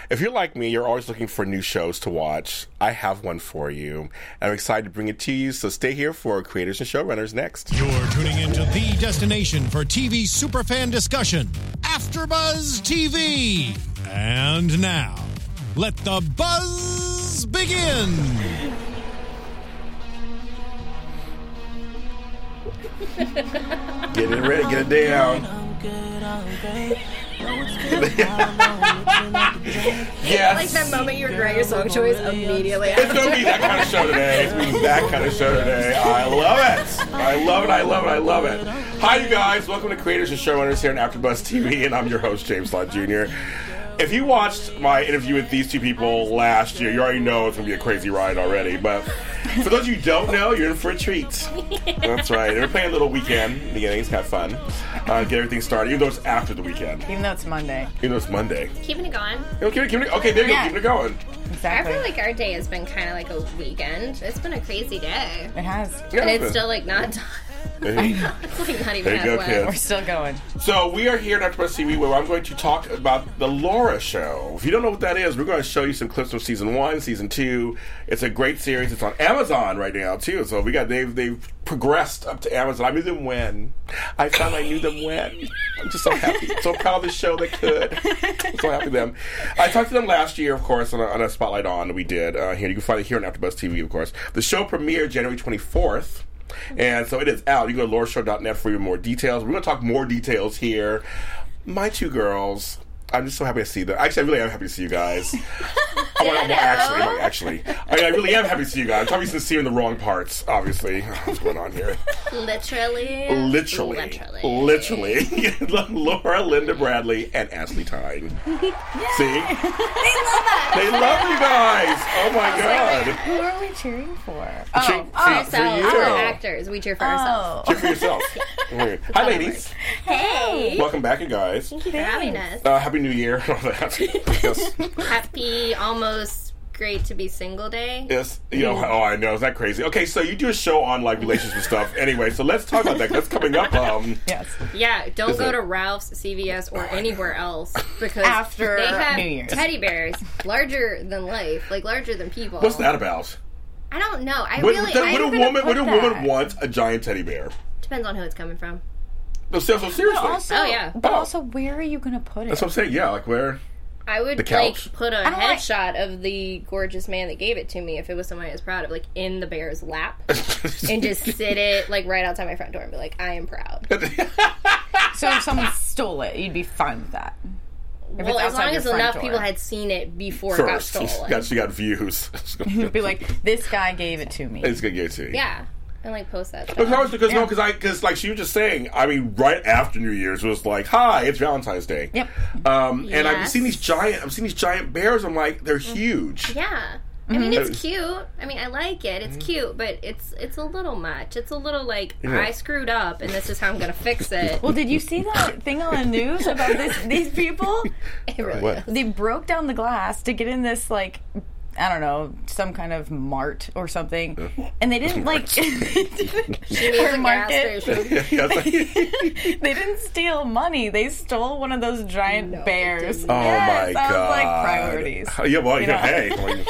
If you're like me, you're always looking for new shows to watch. I have one for you. I'm excited to bring it to you, so stay here for Creators and Showrunners next. You're tuning into the destination for TV superfan discussion, AfterBuzz TV. And now, let the buzz begin. Get it ready, get it down. Yes. Like that moment you regret your song choice immediately It's after. going to be that kind of show today. It's going to be that kind of show today. I love it. I love it. I love it. I love it. Hi, you guys. Welcome to Creators and Showrunners here on AfterBuzz TV, and I'm your host, James Lott Jr. If you watched my interview with these two people last year, you already know it's going to be a crazy ride already. But for those of you who don't know, you're in for a treat. That's right. We're playing a little weekend in the beginning. It's kind of fun. Get everything started, even though it's after the weekend. Even though it's Monday. Even though it's Monday. Keeping it going. Okay, there you go. Keeping it going. Exactly. I feel like our day has been kind of like a weekend. It's been a crazy day. It has. Yeah, And it's still like not done. It's like not even There you go, halfway. kids. We're still going. So we are here at AfterBuzz TV where I'm going to talk about the Laura Show. If you don't know what that is, we're going to show you some clips from season 1, season 2. It's a great series. It's on Amazon right now too. So they've progressed up to Amazon. I knew them when. I found I knew them when. I'm just so happy, so proud of the show that could. I'm so happy with them. I talked to them last year, of course, on a Spotlight On that we did here. You can find it here on AfterBuzz TV, of course. The show premiered January 24th. And so it is out. You can go to laurashow.net for even more details. We're going to talk more details here. My two girls, I'm just so happy to see them. Actually, I really am happy to see you guys. Actually, I really am happy to see you guys. I'm trying to be sincere in the wrong parts, obviously. What's going on here? Literally. Laura, Linda Bradley, and Ashley Tyne. See? They love you guys. Oh my God. Who are we cheering for? For Ourselves, you. we're actors. We cheer for ourselves. Cheer for yourself. Hi, ladies. Hey. Welcome back, you guys. Thank you for having us. Happy New Year. All that. Yes. Happy almost great to be single day. Yes. Oh, I know. Is that crazy? Okay, so you do a show on like relationship stuff. Anyway, so let's talk about that. That's coming up. Yes. Yeah, don't Is go it? to Ralph's, CVS, or anywhere else because After they have New Year's. teddy bears larger than life, like larger than people. What's that about? I don't know. Would a gonna put woman that. want a giant teddy bear? Depends on who it's coming from. No, so seriously. Oh, yeah. But Oh. also, where are you going to put it? That's what I'm saying. Yeah, like where? I would The couch? put a I don't like- headshot of the gorgeous man that gave it to me if it was someone I was proud of, like in the bear's lap, and just sit it like right outside my front door and be like, I am proud. So if someone stole it, you'd be fine with that. If Well, it's as outside long your as front enough door. people had seen it before it got First, stolen. she got views. You'd be like, this guy gave it to me. It's gonna get to you. Yeah, and like post that stuff. But no, because like she was just saying. I mean, right after New Year's it was like, "Hi, it's Valentine's Day." Yep. And I've Yes. seen these giant bears. I'm like, they're huge. Yeah. I mean, it's cute. I mean, I like it. It's cute, but it's a little much. It's a little like, Yeah. I screwed up, and this is how I'm going to fix it. Well, did you see that thing on the news about these people? It really What? is. They broke down the glass to get in this, like, I don't know, some kind of mart or something. And they didn't, like... She needs or a gas market. station. Yeah, it's like- They didn't steal money. They stole one of those giant No, they bears. didn't. Oh Yes, my I was God! like, priorities. Yeah, well, You know? hey.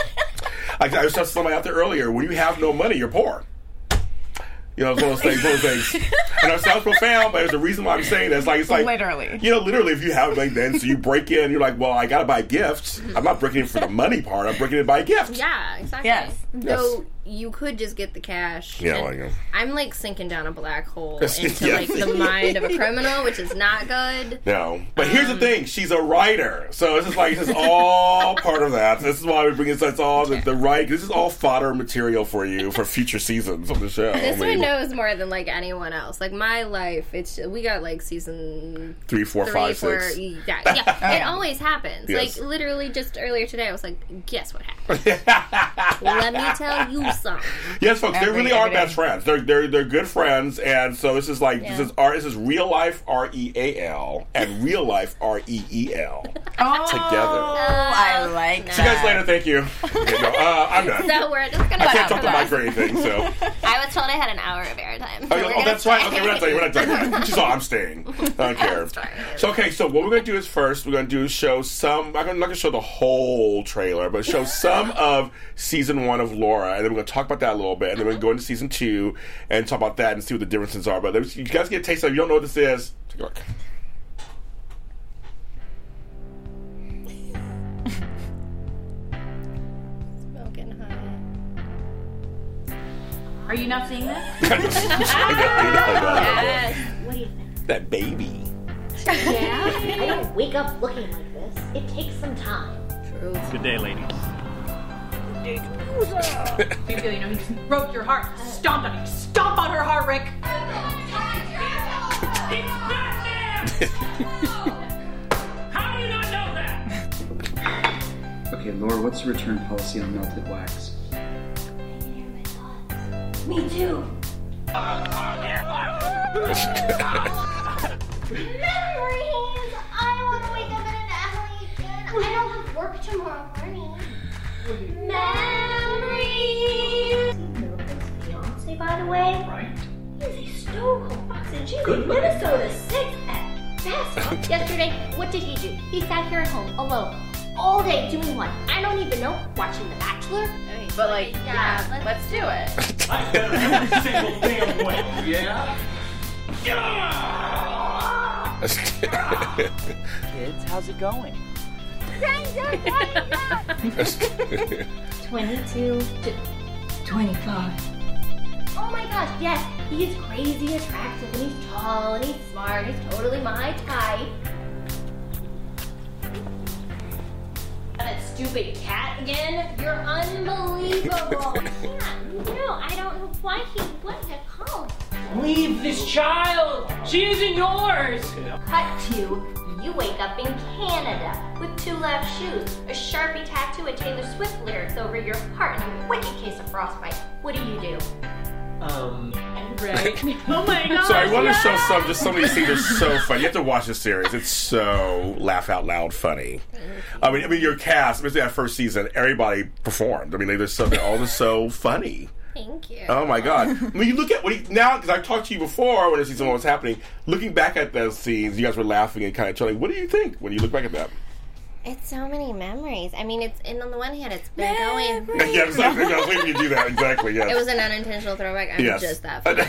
I was just somebody out there earlier. When you have no money, you're poor. You know, it's one of those things. I know it sounds profound, but there's a reason why I'm saying that. It's like Literally. You know, literally, if you have like then, so you break in, you're like, well, I gotta buy gifts. I'm not breaking in for the money part. I'm breaking in to buy a gift. Yeah, exactly. Yes. Though you could just get the cash. Yeah, and well, yeah. I'm like sinking down a black hole Yes, into yes. like the mind of a criminal, which is not good. No, but here's the thing: she's a writer, so this is all part of that. This is why we bring this. That's all the right. This is all fodder material for you for future seasons of the show. This one knows more than like anyone else. Like my life, we got like season 3, 4, 5, 6. Yeah. It yeah. always happens. Yes. Like literally, just earlier today, I was like, guess what happened? Let me tell you something. Yes, folks, they really are Every day. best friends. They're good friends, and so this is like Yeah. this is real life REAL and real life REEL Oh, together. I like See you guys that. later. Thank you. Okay, no, I'm done. So we're just gonna I can't stop talk to for Mike or anything. So. I was told I had an hour of airtime. Oh, So we're oh, gonna that's right. stay. Okay, we're not done yet. She's all, I'm staying. I don't care. That's fine. So, okay, so what we're going to do is first, we're going to do show some, I'm not going to show the whole trailer, but show some of season 1 of Laura, and then we're going to talk about that a little bit, and then we're going to go into season 2 and talk about that and see what the differences are. But you guys get a taste of it. If you don't know what this is, take a look. Smoking hot. Are you not seeing this? Yes. What do you think? That baby. Yeah? I don't wake up looking like this. It takes some time. True. Good day, ladies. You feel, he just broke your heart. Stomp on it. Stomp on her heart, Rick. How do you not know that? Okay, Laura, what's the return policy on melted wax? Me too. Memories! I want to wake up in an alley again. I don't have work tomorrow morning. Memories! His fiance, by the way. Right. He's a stone-cold boxer. She's in Minnesota 6 at best. Yesterday, what did he do? He sat here at home alone all day doing what? I don't even know. Watching The Bachelor? But like, Yeah, let's do it. I've done it every single damn way. Yeah? Kids, how's it going? 22 to 25. Oh my gosh, yes, he's crazy attractive and he's tall and he's smart. He's totally my type. That stupid cat again? You're unbelievable. Yeah, no, I don't know why he wouldn't have called. Leave this child. She isn't yours. Cut to, you wake up in Canada with 2 left shoes, a Sharpie tattoo of Taylor Swift lyrics over your heart, and a wicked case of frostbite. What do? Right. Oh my god. So I want to show some of these things are so funny. You have to watch this series. It's so laugh out loud funny. I mean, your cast, especially that first season, everybody performed. I mean, they're all just so funny. Thank you. Oh my god! I mean, you look at now because I've talked to you before when the season 1 was happening. Looking back at those scenes, you guys were laughing and kind of chilling. What do you think when you look back at that? It's so many memories. I mean, and on the one hand, it's been going. Yeah, exactly. I was waiting for you to do that. Exactly. Yes. It was an unintentional throwback. I'm Yes. just that funny.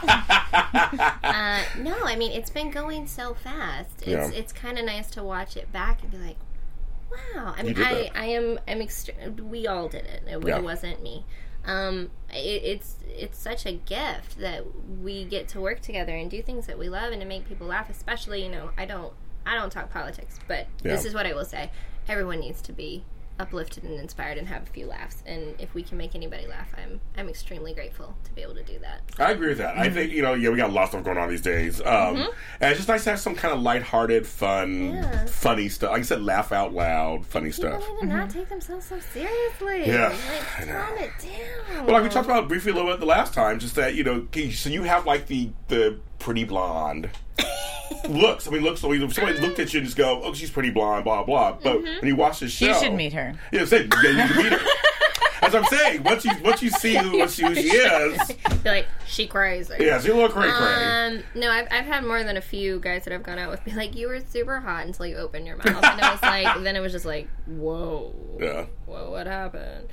No, I mean, it's been going so fast. Yeah. It's kind of nice to watch it back and be like, wow. I mean, did that. we all did it. It Yeah. wasn't me. It's such a gift that we get to work together and do things that we love and to make people laugh. Especially, I don't talk politics, but this Yeah. is what I will say: everyone needs to be uplifted and inspired and have a few laughs. And if we can make anybody laugh, I'm extremely grateful to be able to do that. I agree with that. I think, we got a lot of stuff going on these days. And it's just nice to have some kind of lighthearted, fun, funny stuff. Like I said, laugh out loud, funny stuff. People need to not take themselves so seriously. Yeah, Like, I know. calm it down. Well, like we talked about briefly a little bit the last time, just that, so you have like the pretty blonde looks. I mean, looks. So if somebody looked at you and just go, "Oh, she's pretty blonde," blah blah. But when you watch the show, You should meet her. Yeah, you can meet her. As I'm saying, once you see who she is, Be like, she crazy. yeah, so you look cray cray. No, I've had more than a few guys that I've gone out with be like, you were super hot until you opened your mouth. And it was like, then it was just like, whoa. Yeah. Whoa, what happened?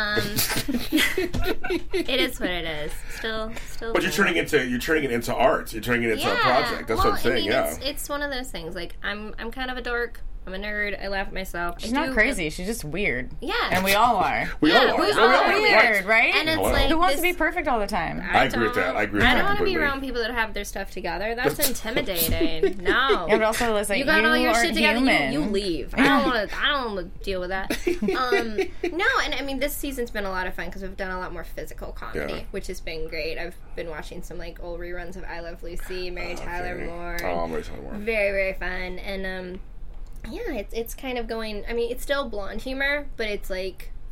It is what it is. Still. But you're turning it into art. You're turning it into a project. That's what I'm saying. It's one of those things. Like, I'm kind of a dork. I'm a nerd. I laugh at myself. She's not crazy. She's just weird. Yeah. And we all are. We all are. we No, all we are are. Weird, right? And it's Hello. like, Who wants to this- be perfect all the time? I agree with that. I agree with I that don't want to be completely. around people that have their stuff together. That's intimidating. No. Yeah, but also, listen, You got all your shit together. human. You leave. I don't want to deal with that. No, and I mean, this season's been a lot of fun because we've done a lot more physical comedy, Yeah. which has been great. I've been watching some like old reruns of I Love Lucy, Mary Tyler Moore. Oh, Mary Tyler Moore. Very, very fun. And yeah, it's kind of going. I mean, it's still blonde humor, but it's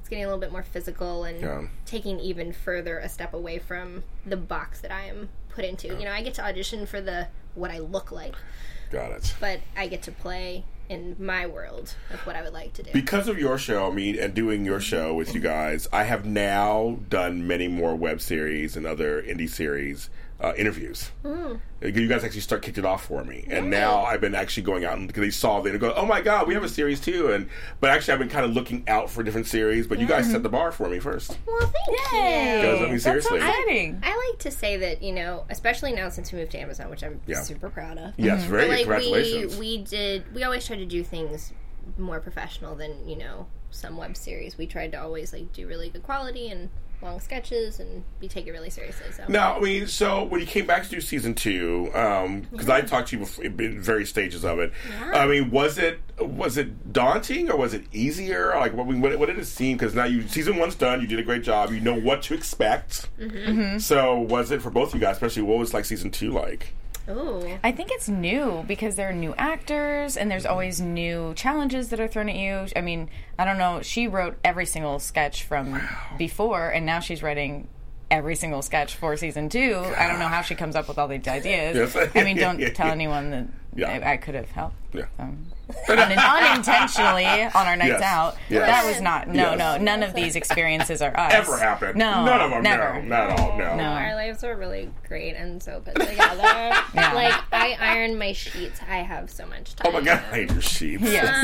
it's getting a little bit more physical and taking even further a step away from the box that I am put into. You know, I get to audition for what I look like. Got it. But I get to play in my world of what I would like to do. Because of your show, and doing your show with you guys, I have now done many more web series and other indie series interviews. You guys actually kicked it off for me, and now I've been actually going out and because they saw it and go, "Oh my God, we have a series too!" But actually, I've been kind of looking out for different series. But you guys set the bar for me first. Well, thank you. Guys, I mean, seriously, That's so exciting. I like to say that, you know, especially now since we moved to Amazon, which I'm super proud of. Yes, very good. Like, Congratulations. we always try to do things more professional than, you know, some web series. We tried to always like do really good quality and long sketches and we take it really seriously. So now, I mean, so when you came back to do season 2, because I talked to you before, in various stages of it. I mean, was it daunting or was it easier? Like, what did it seem? Because now season 1's done. You did a great job. You know what to expect. So was it for both of you guys? Especially, what was like season 2 like? Ooh. I think it's new because there are new actors and there's always new challenges that are thrown at you. I mean, I don't know. She wrote every single sketch from before, and now she's writing every single sketch for season 2. God. I don't know how she comes up with all these ideas. Yes. I mean, don't tell anyone that I could have helped. Yeah. Unintentionally on our nights out. Yes. That was not. No. None of these experiences are us. Ever happened? No. None of them. Never. No. Not at all. No. Our lives are really great and so put together. Like, I iron my sheets. I have so much time. Oh my God, I hate your sheets.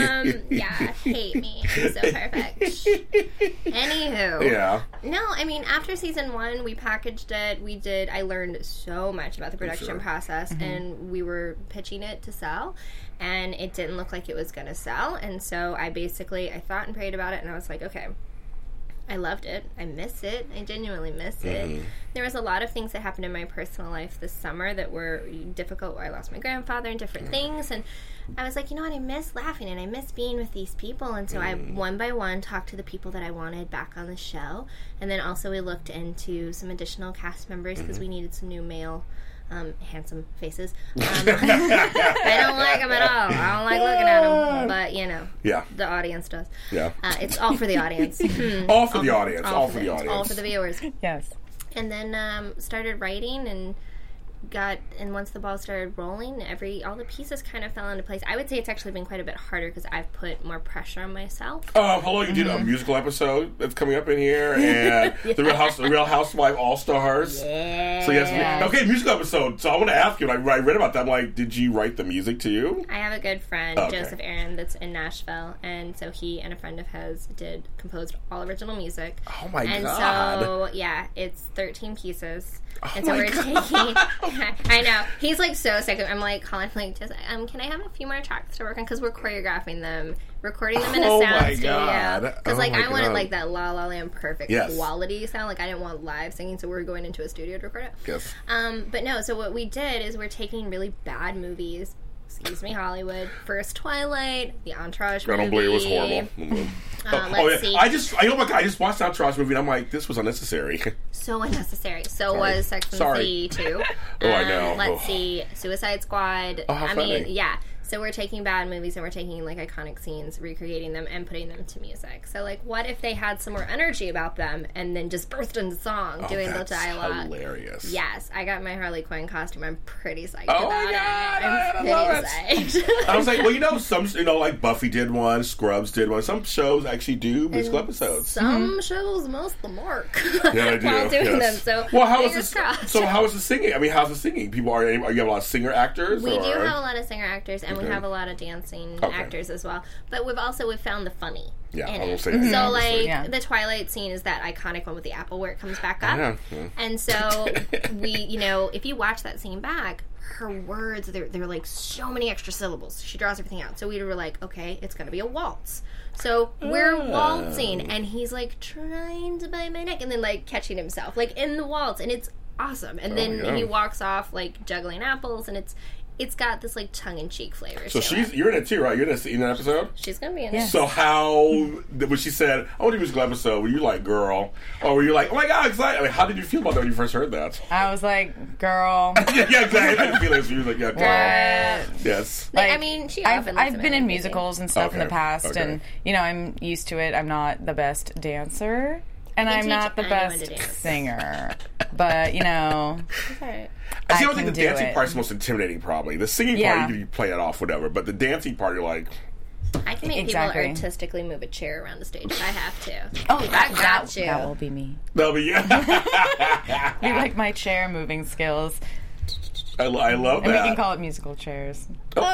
Hate me. I'm so perfect. Anywho. Yeah. No, I mean, after season 1, we packaged it. I learned so much about the production process, and we were pitching it to sell. And it didn't look like it was going to sell. And so I thought and prayed about it. And I was like, okay, I loved it. I miss it. I genuinely miss it. There was a lot of things that happened in my personal life this summer that were difficult. I lost my grandfather and different things. And I was like, you know what? I miss laughing and I miss being with these people. And so I, one by one, talked to the people that I wanted back on the show. And then also we looked into some additional cast members because we needed some new male handsome faces. I don't like them at all. I don't like looking at them, but you know, the audience does. Yeah, it's all for the audience. All for the audience. All for the audience. All for the viewers. Yes. And then started writing and once the ball started rolling, all the pieces kind of fell into place. I would say it's actually been quite a bit harder because I've put more pressure on myself. Hello, you did a musical episode that's coming up in here, and the Real Housewife All Stars. Yeah. So yes, okay, musical episode. So I want to ask you. I read about that. I'm like, did you write the music too? I have a good friend, Joseph Aaron, that's in Nashville, and so he and a friend of his composed all original music. Oh my God! And so it's 13 pieces. And so we're taking. I know he's like so sick. I'm like calling him like, just can I have a few more tracks to work on because we're choreographing them, recording them in a sound studio. Because I wanted like that La La Land perfect quality sound. Like I didn't want live singing, so we're going into a studio to record it. Yes. But no. So what we did is we're taking really bad movies. Excuse me, Hollywood. First Twilight, the Entourage movie. I don't believe it was horrible. Let's see. I just watched the Entourage movie and I'm like, this was unnecessary. So unnecessary. So was Sex and the City too. I know. Let's see, Suicide Squad. Oh, how funny. Yeah. So we're taking bad movies and we're taking like iconic scenes, recreating them, and putting them to music. So like, what if they had some more energy about them and then just burst into song doing the dialogue? Hilarious. Yes, I got my Harley Quinn costume. I'm pretty psyched about it. I'm pretty psyched. I was like, well, some, like Buffy did one, Scrubs did one. Some shows actually do musical episodes. Some shows most the mark. Yeah, they do. While doing them. So how is the singing? I mean, how's the singing? People you have a lot of singer actors? We do have a lot of singer actors, and we have a lot of dancing actors as well. But we've found the funny. Yeah, in I will it. say that. So the Twilight scene is that iconic one with the apple where it comes back up. And so we, if you watch that scene back, her words, they're like so many extra syllables. She draws everything out. So we were like, okay, it's going to be a waltz. So we're waltzing, and he's like trying to bite my neck, and then like catching himself like in the waltz, and it's awesome. And then he walks off like juggling apples, and it's got this like tongue-in-cheek flavor. So to it. you're in it too, right? You're in an episode? She's gonna be in Yeah. it. So how, when she said, I want to do a musical episode, were you like, girl? Or were you like, oh my God, excited? I mean, how did you feel about that when you first heard that? I was like, girl. Yeah, exactly. I feel it. So you was like, yeah, girl. What? Yes. Like, I mean, she often looks I've been in amazing. musicals and stuff in the past, and I'm used to it. I'm not the best dancer, and I'm not the best singer, but It's all I right. I don't think the can do dancing it. part's the most intimidating, probably. The singing part, you play it off, whatever. But the dancing part, you're like... I can make Exactly. people artistically move a chair around the stage if I have to. Oh, that will be me. That'll be... Be like my chair moving skills. I love that. And we can call it musical chairs. Oh.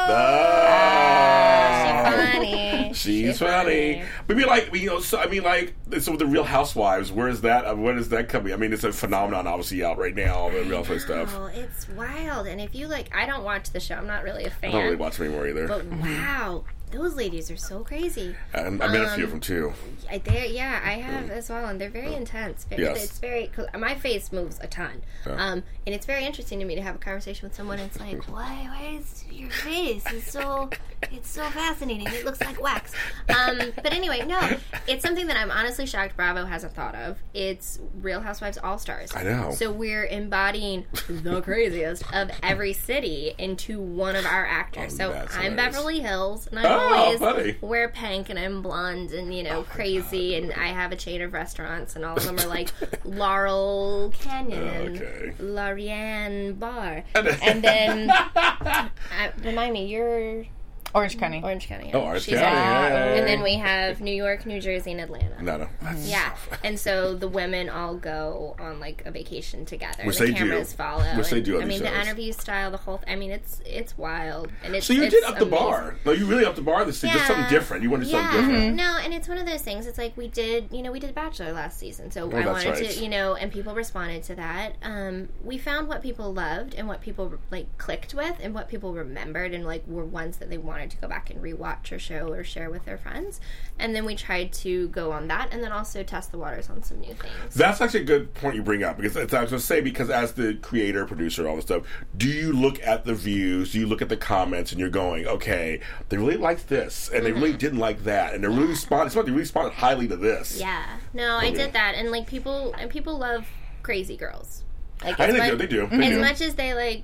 She's funny. She's funny. But be like, so with the Real Housewives, where is that? When is that coming? I mean, it's a phenomenon, obviously, out right now. The Real Housewives stuff. Oh, it's wild. And if you I don't watch the show. I'm not really a fan. I don't really watch them anymore either. But wow, those ladies are so crazy. And I met a few of them too. I have as well, and they're very intense. Yes. It's very. My face moves a ton, and it's very interesting to me to have a conversation with someone. It's like, why is your face? It's so fascinating. It looks like wax. But anyway, no, it's something that I'm honestly shocked Bravo hasn't thought of. It's Real Housewives All Stars. I know. So we're embodying the craziest of every city into one of our actors. So I'm Beverly Hills, and I always wear pink, and I'm blonde, and crazy, and I have a chain of restaurants, and all of them are like Laurel Canyon and Larianne Bar. And then, remind me, you're... Orange County. Orange County. Oh, Orange County. And then we have New York, New Jersey, and Atlanta. No. Yeah. And so the women all go on like a vacation together. Which the they cameras do. follow. Which they do on I mean, these the shows. interview style, the whole. I mean, it's wild. And it's So you did up the amazing. bar. No, you really upped the bar this season. Just something different. You wanted to do something different. No, and it's one of those things. It's like we did Bachelor last season. So I that's wanted right. to, and people responded to that. We found what people loved and what people clicked with and what people remembered and were ones that they wanted to go back and rewatch or show or share with their friends. And then we tried to go on that and then also test the waters on some new things. That's actually a good point you bring up because I was going to say, because as the creator, producer, all this stuff, do you look at the views, do you look at the comments, and you're going, okay, they really liked this and they really didn't like that, and they really responded highly to this. Yeah. No, I did that, and people love crazy girls. I think they do. As much as they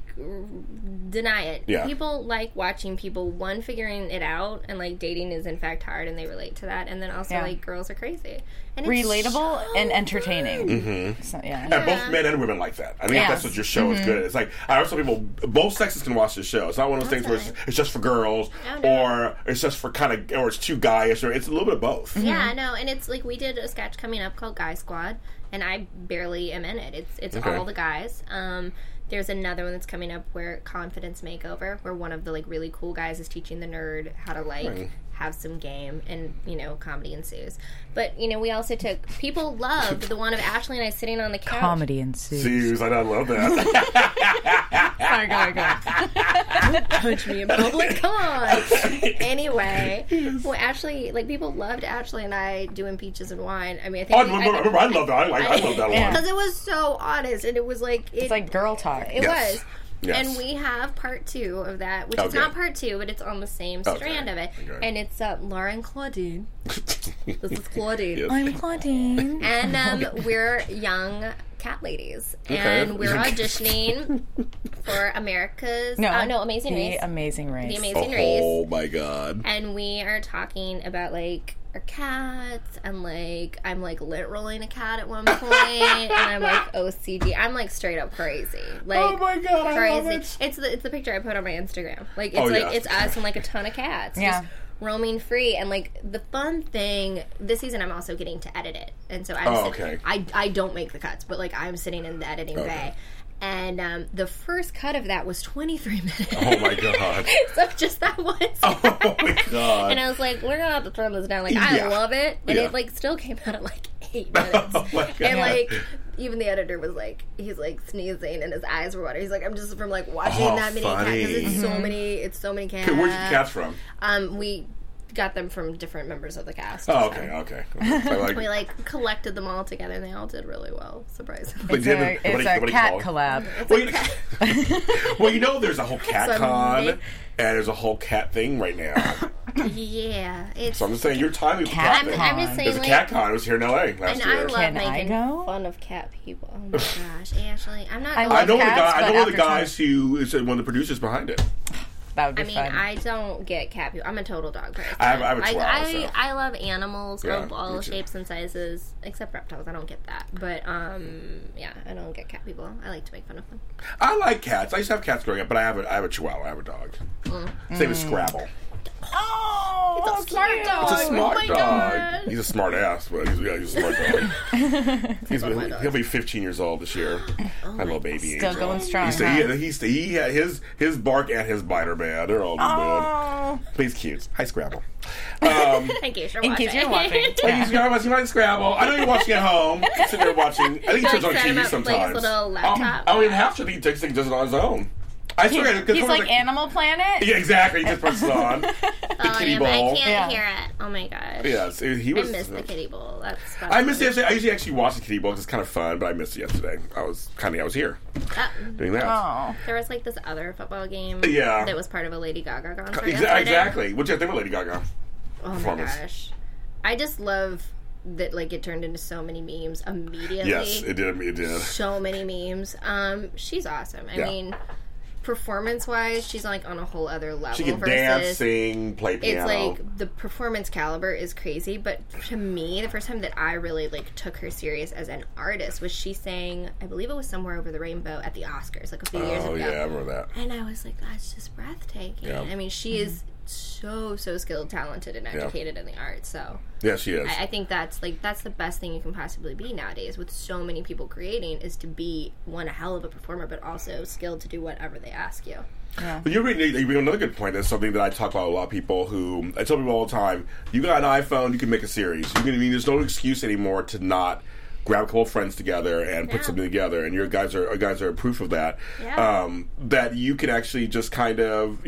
deny it, Yeah. people like watching people figuring it out, and dating is in fact hard, and they relate to that. And then also girls are crazy, and it's Relatable so and entertaining. Mm-hmm. So, yeah. And both men and women like that. I think that's what your show is good at. It's like, I know some people, both sexes can watch this show. It's not one of those things where it's just for girls, or it's just for or it's too guyish, or it's a little bit of both. Yeah, no, and it's we did a sketch coming up called Guy Squad, and I barely am in it. It's all the guys. There's another one that's coming up where Confidence Makeover, where one of the really cool guys is teaching the nerd how to have some game, and comedy ensues. But we also took people loved the one of Ashley and I sitting on the couch. Comedy ensues. Seems I love that. Sorry, go. Punch me in public. Come on. Anyway, well, Ashley, people loved Ashley and I doing Peaches and Wine. I mean, I think I love that. I love that one because it was so honest, and it was it's like girl talk. It was. Yes. And we have part 2 of that, which is not part 2, but it's on the same strand of it. Okay. And it's Laura and Claudine. This is Claudine. Yes. I'm Claudine. And we're young cat ladies. And we're auditioning for America's... Amazing Race. The Amazing Race. The Amazing Race. Oh, my God. And we are talking about, our cats, and I'm lint rolling a cat at one point, and I'm OCD. I'm straight up crazy. Oh my God, crazy. I love it. It's the picture I put on my Instagram. It's us and a ton of cats. Yeah. Just roaming free, and the fun thing this season, I'm also getting to edit it, and so I don't make the cuts, but I'm sitting in the editing bay. And the first cut of that was 23 minutes. Oh, my God. So just that one scene. Oh, my God. And I was like, we're going to have to turn this down. I love it. And it still came out at 8 minutes. Oh, my God. And even the editor was he's sneezing and his eyes were watering. He's like, I'm just from watching that many cats. Because it's so many cats. Okay, where's your cats from? We got them from different members of the cast. Oh, so. okay. We collected them all together, and they all did really well. Surprisingly, It's a cat collab. Well, there's a whole cat con, and there's a whole cat thing right now. Yeah, so I'm just saying, your time with cat thing. I'm just saying, there's a cat con. It was here in LA last year. I love making fun of cat people. Oh my gosh, Ashley, I'm not. I know one of the guys who is one of the producers behind it. That would be fun. I don't get cat people. I'm a total dog person. I have a chihuahua. I love animals of all shapes and sizes, except reptiles. I don't get that. But, I don't get cat people. I like to make fun of them. I like cats. I used to have cats growing up, but I have a chihuahua. I have a dog. His name is Scrabble. Oh, it's a smart dog. It's a smart dog. God. He's a smart ass, but he's a smart dog. He'll be 15 years old this year. My little baby. Still going strong. He had his bark and his bite are bad. They're all good. But he's cute. Hi, Scrabble. In case you're watching. Ladies, you're watching my Scrabble. I know you're watching at home. Sitting there watching. I think he turns on TV sometimes. Little laptop. I don't even have to. He does it on his own. He's like Animal Planet? Yeah, exactly. He just puts it on. The kiddie bowl. I can't hear it. Oh my gosh. Yes, he was. I missed the kiddie bowl. That's fun. I missed it yesterday. I usually actually watch the kiddie bowl because it's kind of fun, but I missed it yesterday. I was here doing that. Oh. There was like this other football game that was part of a Lady Gaga concert. Exactly. What do you think of Lady Gaga? Oh my gosh. I just love that it turned into so many memes immediately. Yes, it did. So many memes. She's awesome. I mean, performance-wise, she's on a whole other level. She can dance, sing, play piano. It's the performance caliber is crazy, but to me, the first time that I really took her serious as an artist was she sang, I believe it was Somewhere Over the Rainbow at the Oscars, a few years ago. Oh, yeah, I remember that. And I was like, that's just breathtaking. Yeah. I mean, she is so skilled, talented, and educated in the arts. So yeah, she is. I think that's the best thing you can possibly be nowadays with so many people creating is to be a hell of a performer, but also skilled to do whatever they ask you. Yeah. But you bring another good point. That's something that I talk about a lot of people who I tell people all the time. You got an iPhone, you can make a series. There's no excuse anymore to not grab a couple of friends together and put something together, and your guys are proof of that. Yeah. That you can actually just kind of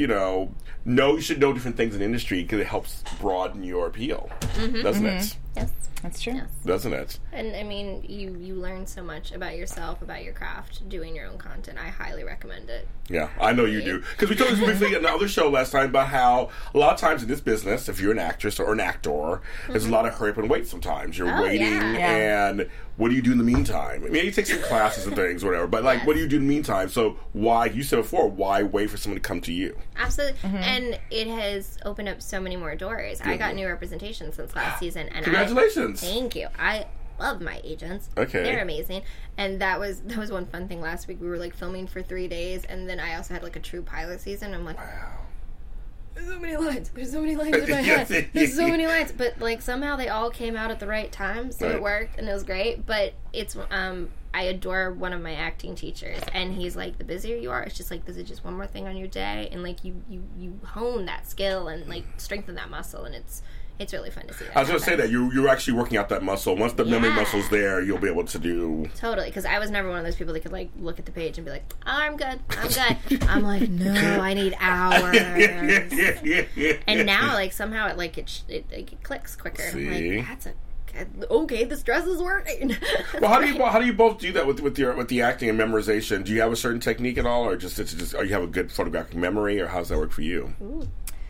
you should know different things in the industry because it helps broaden your appeal, doesn't it? Yes, that's true. Yes. Doesn't it? And I mean, you learn so much about yourself, about your craft, doing your own content. I highly recommend it. Yeah, I know you do. Because we talked this briefly in another show last time about how a lot of times in this business, if you're an actress or an actor, there's a lot of hurry up and wait sometimes. You're waiting, and what do you do in the meantime? I mean, you take some classes and things, whatever, but what do you do in the meantime? So why, you said before, why wait for someone to come to you? Absolutely. And it has opened up so many more doors. I got new representation since last season. And congratulations. Thank you. I love my agents. Okay. They're amazing. And that was one fun thing last week. We were filming for 3 days, and then I also had a true pilot season. I'm like, wow. There's so many lines. There's so many lines in my head. There's so many lines. But somehow they all came out at the right time, so it worked and it was great. But it's I adore one of my acting teachers, and he's like, the busier you are, it's just this is just one more thing on your day, and you hone that skill and strengthen that muscle, and it's really fun to see that. I was going to say that you're actually working out that muscle. Once the memory muscle's there, you'll be able to do... Totally, because I was never one of those people that could look at the page and be like, oh, I'm good. I'm like, no, I need hours. And now, somehow it clicks quicker. See? I'm like, okay, the stress is working. Well, how do you both do that with the acting and memorization? Do you have a certain technique at all, or just or you have a good photographic memory, or how does that work for you? Ooh.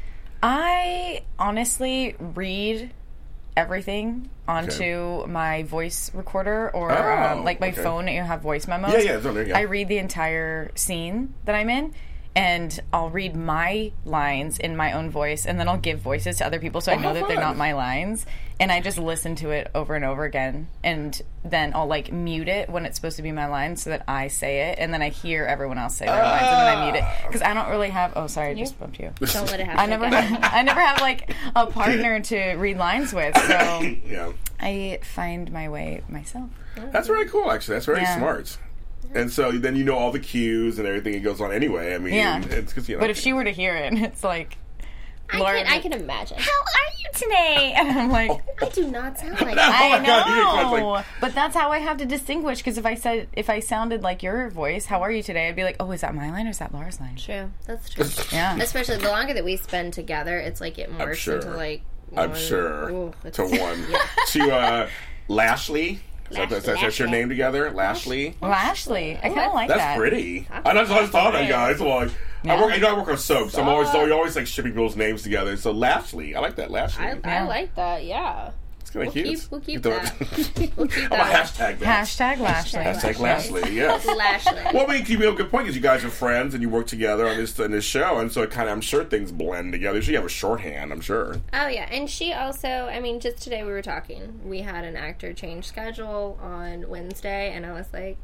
I honestly read everything onto my voice recorder or my phone. You have voice memos. Yeah, it's on there. Yeah. I read the entire scene that I'm in, and I'll read my lines in my own voice, and then I'll give voices to other people so I know that they're not my lines. And I just listen to it over and over again, and then I'll mute it when it's supposed to be my line so that I say it, and then I hear everyone else say their lines, and then I mute it because I don't really have. Oh, sorry, I just bumped you. Don't let it happen. I never have a partner to read lines with, so yeah. I find my way myself. That's very cool, actually. That's very smart. And so then you know all the cues and everything that goes on anyway. I mean, it's because But if she were to hear it, it's I can imagine. How are you today? And I'm like, I do not sound like I God, know, but that's how I have to distinguish. Because if I sounded like your voice, how are you today? I'd be like, oh, is that my line or is that Laura's line? True, that's true. Yeah, especially the longer that we spend together, it's like it morphs into like. I'm sure to one to Lashley. That's your name together, Lashley. Lashley, I kind of like that's that. That's pretty. I just thought that, guys. Like, I work on soap, so I'm always like shipping people's names together. So Lashley, I like that. Lashley. I like that. Yeah. It's kind of cute. We'll keep that. We'll keep I'm a hashtag that. Hashtag Lashley. Hashtag Lashley. Yes. Lashley. Well, I mean, you make a good point because you guys are friends and you work together on this show, and so it kind of, I'm sure things blend together. So you have a shorthand, I'm sure. Oh yeah, and she also, I mean, just today we were talking. We had an actor change schedule on Wednesday, and I was like,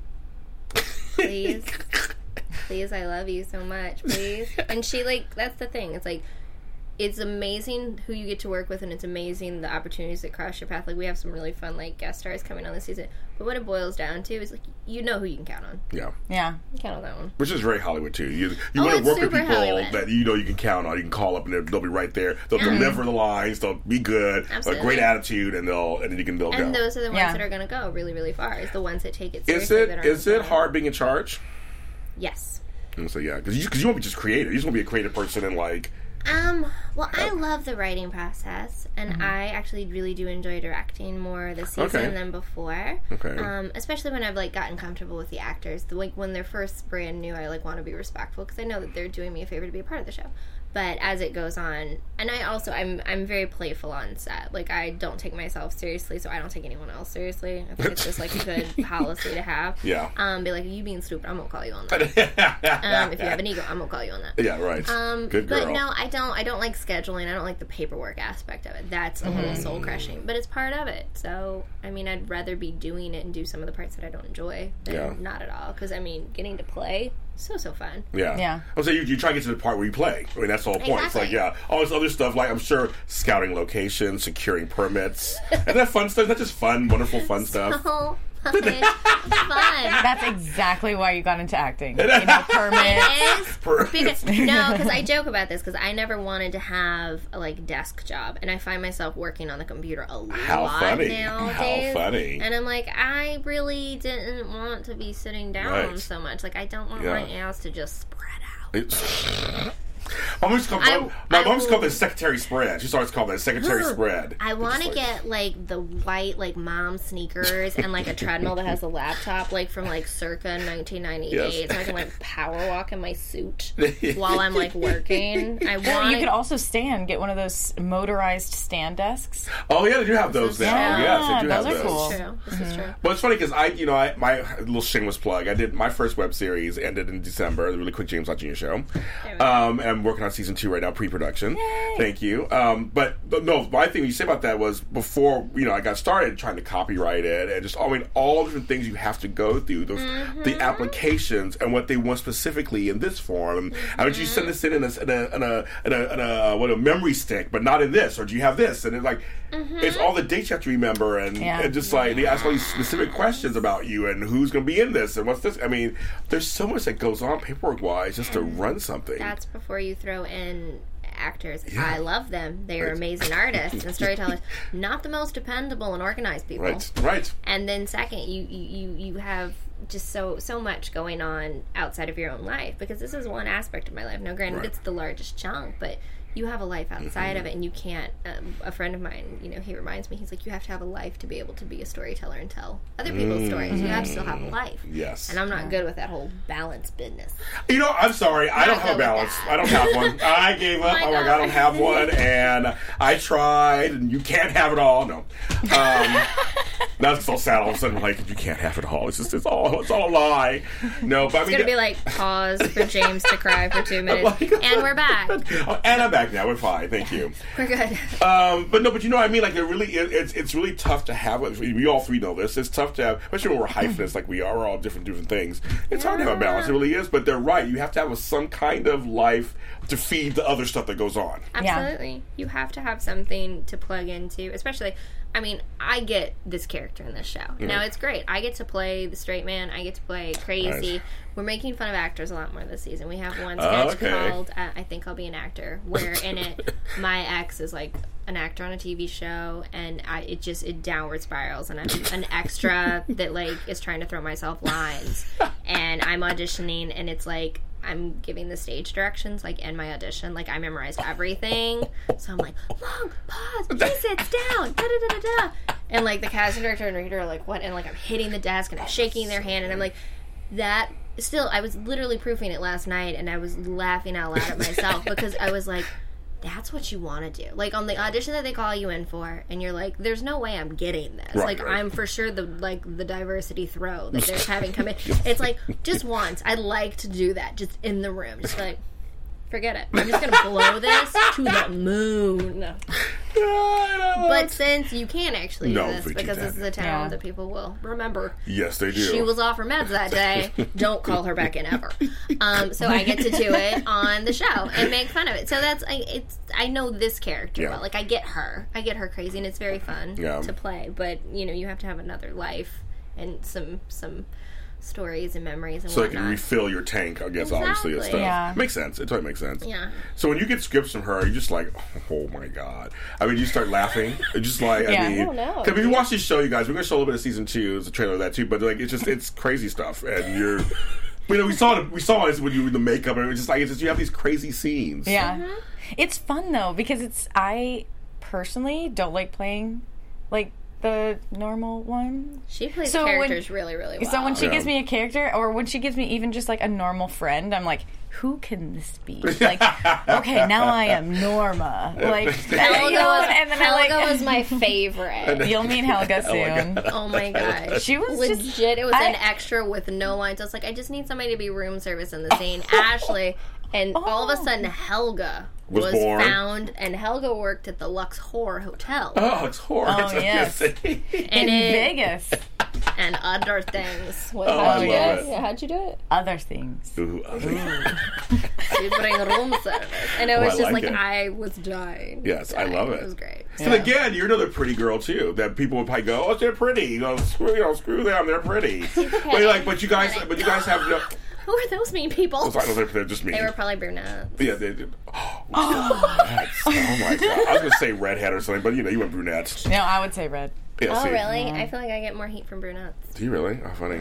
please, please, I love you so much, please. And she that's the thing. It's like, it's amazing who you get to work with, and it's amazing the opportunities that cross your path. Like, we have some really fun, guest stars coming on this season. But what it boils down to is, you know who you can count on. Yeah. Yeah. You can count on that one. Which is very Hollywood, too. You want to work with people Hollywood. that you know you can count on. You can call up, and they'll be right there. They'll deliver the lines. They'll be good. A great attitude, and they'll go. And those are the ones that are going to go really, really far. Is the ones that take it seriously. Is it hard being in charge? Yes. And so, yeah. Because you won't be just creative. You just want to be a creative person and, well, I love the writing process, and I actually really do enjoy directing more this season than before. Okay. Especially when I've gotten comfortable with the actors. When they're first brand new, I want to be respectful because I know that they're doing me a favor to be a part of the show. But as it goes on, and I'm very playful on set. I don't take myself seriously, so I don't take anyone else seriously. I think it's just a good policy to have. Yeah. Be like, you being stupid, I'm gonna call you on that. If you have an ego, I'm gonna call you on that. Yeah, right. Good girl. But no, I don't like scheduling. I don't like the paperwork aspect of it. That's a little soul crushing, but it's part of it. So I mean, I'd rather be doing it and do some of the parts that I don't enjoy than not at all. Because I mean, getting to play. So fun. Yeah. Yeah. So you try to get to the part where you play. I mean, that's the whole point. Exactly. It's all this other stuff, I'm sure, scouting locations, securing permits. Isn't that fun stuff? That's just fun, wonderful, fun stuff. So fun. That's exactly why you got into acting. Permits. Because I joke about this because I never wanted to have a desk job, and I find myself working on the computer a lot nowadays. How funny. And I'm like, I really didn't want to be sitting down so much. I don't want my ass to just spread out. My mom's called the secretary spread. She starts calling it secretary spread. I want to get the white mom sneakers and a treadmill that has a laptop from circa 1998, so I can power walk in my suit while I'm working. You could also get one of those motorized stand desks. Oh yeah, they do have those now. Yes, they do those have are cool. This is true. Well, it's funny because my little shameless plug. I did my first web series ended in December. The Really Quick James Lott Jr. Show. And I'm working on season 2 right now, pre-production. Yay. Thank you. But no, my thing you say about that was before I got started trying to copyright it and just all different things you have to go through, the applications and what they want specifically in this form. I mean, you send this in a memory stick, but not in this, or do you have this? And it's it's all the dates you have to remember, and just they ask all these specific questions about you and who's going to be in this and what's this. I mean, there's so much that goes on paperwork-wise just to run something. That's before you throw in actors. I love them. They are amazing artists and storytellers. Not the most dependable and organized people. Right. And then second, you have just so much going on outside of your own life, because this is one aspect of my life. Now, granted, it's the largest chunk, but you have a life outside of it, and you can't. A friend of mine, he reminds me, he's like, you have to have a life to be able to be a storyteller and tell other people's stories. You have to still have a life. Yes. And I'm not good with that whole balance business. I'm sorry. I don't have a balance. I don't have one. I gave up. Oh my God, I don't have one. And I tried, and you can't have it all. No. That's so sad. All of a sudden, you can't have it all. It's all a lie. No, but it's going to be pause for James to cry for 2 minutes. And we're back. And I'm back now. We're fine. Thank you. We're good. But you know what I mean? It's really tough to have. We all three know this. It's tough to have, especially when we're hyphenates like we are. We're all different things. It's hard to have a balance. It really is. But they're right. You have to have some kind of life to feed the other stuff that goes on. Absolutely. You have to have something to plug into, especially I mean, I get this character in this show. Now, it's great. I get to play the straight man. I get to play crazy. Nice. We're making fun of actors a lot more this season. We have one sketch called I Think I'll Be an Actor, where in it, my ex is like an actor on a TV show, and it downward spirals, and I'm an extra that like is trying to throw myself lines, and I'm auditioning, and it's like, I'm giving the stage directions, like, in my audition. Like, I memorized everything. So I'm like, long pause, he sits down, da-da-da-da-da. And, like, the casting director and reader are like, what? And, like, I'm hitting the desk, and I'm shaking their hand, and I'm like, that... Still, I was literally proofing it last night, and I was laughing out loud at myself, because I was like, that's what you want to do. Like, on the audition that they call you in for, and you're like, there's no way I'm getting this. Right, like, right. I'm for sure the diversity throw that they're having come in. It's like, just once, I'd like to do that, just in the room. Just like, forget it. I'm just going to blow this to the moon. But since you can't actually do this, because this is a talent that people will remember. Yes, they do. She was off her meds that day. Don't call her back in ever. So I get to do it on the show and make fun of it. So I know this character well. Like, I get her crazy, and it's very fun to play. But you have to have another life and some stories and memories and so whatnot. they can refill your tank, I guess, obviously, and stuff. Yeah. Makes sense. It totally makes sense. Yeah. So when you get scripts from her, you're just like, oh my God. I mean, you start laughing. It's just like, I mean, I don't know. Because if you watch this show, you guys, we're going to show a little bit of season 2. It's a trailer of that too, but like, it's crazy stuff. And you're, we saw it when you were in the makeup, and it's just you have these crazy scenes. Yeah. Mm-hmm. It's fun, though, because I personally don't like playing, like, the normal one. She plays characters really, really well. So when she gives me a character, or when she gives me even just like a normal friend, I'm like, who can this be? Like, okay, now I am Norma. Like, Helga was my favorite. You'll meet Helga soon. Oh my gosh. She was legit. It was an extra with no lines. I was like, I just need somebody to be room service in the scene. Ashley. And all of a sudden, Helga was found, and Helga worked at the Luxor Hotel. Oh, it's horror. Oh, yes. In Vegas. And other things. I love it. How'd you do it? Other things. Ooh, She'd bring room service. And it was I just like like, it. I was dying. Yes, I love it. It was great. So again, you're another pretty girl too. That people would probably go, "Oh, they're pretty." Screw them, they're pretty. Okay. But you guys have no. Who are those mean people? They're just mean. They were probably brunettes. Yeah, they did. Oh my God! I was going to say redhead or something, but you went brunette. No, I would say red. Yeah, Oh, see. really? I feel like I get more heat from brunettes. Do you really? Oh, funny.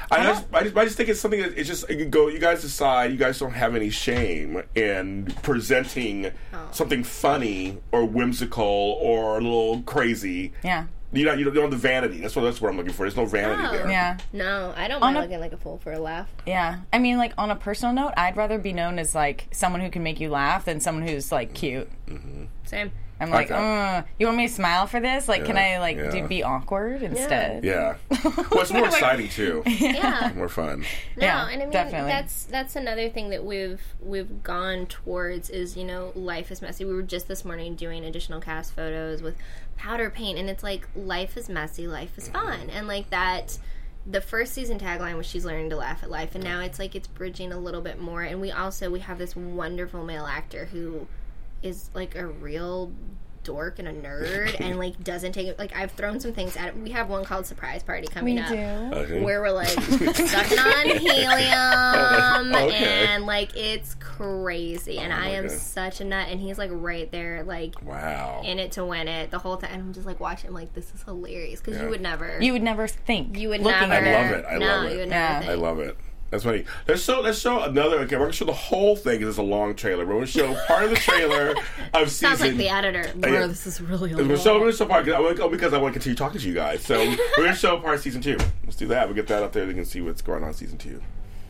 I just think it's something that it's just you guys decide. You guys don't have any shame in presenting something funny or whimsical or a little crazy. Yeah. You don't have the vanity. That's what I'm looking for. There's no vanity there. Yeah. No, I don't mind looking like a fool for a laugh. Yeah. I mean, like, on a personal note, I'd rather be known as, like, someone who can make you laugh than someone who's, like, cute. Mm-hmm. Same. I'm like, you want me to smile for this? Like, can I, like, be awkward instead? Yeah. Well, it's more exciting, too. Yeah. More fun. No, Yeah, and I mean definitely. that's another thing that we've gone towards is, life is messy. We were just this morning doing additional cast photos with powder paint, and it's like, life is messy, life is fun. And like that, the first season tagline was she's learning to laugh at life, and now it's like it's bridging a little bit more. And we have this wonderful male actor who is like a real dork and a nerd and like doesn't take it. Like, I've thrown some things at it. We have one called Surprise Party coming up where we're like sucking on helium and like it's crazy, and I am such a nut, and he's like right there, like in it to win it the whole time, and I'm just like watching him like, this is hilarious, because you would never think you would never. never. I love it. I love it. You would never think. I love it. That's funny. Let's show another. Okay, we're gonna show the whole thing because it's a long trailer. We're gonna show part of the trailer of season. Sounds like the editor. Bro, this is really long. We're gonna show part because I want to continue talking to you guys. So we're gonna show part of season 2. Let's do that. We'll get that up there. You can see what's going on in season 2.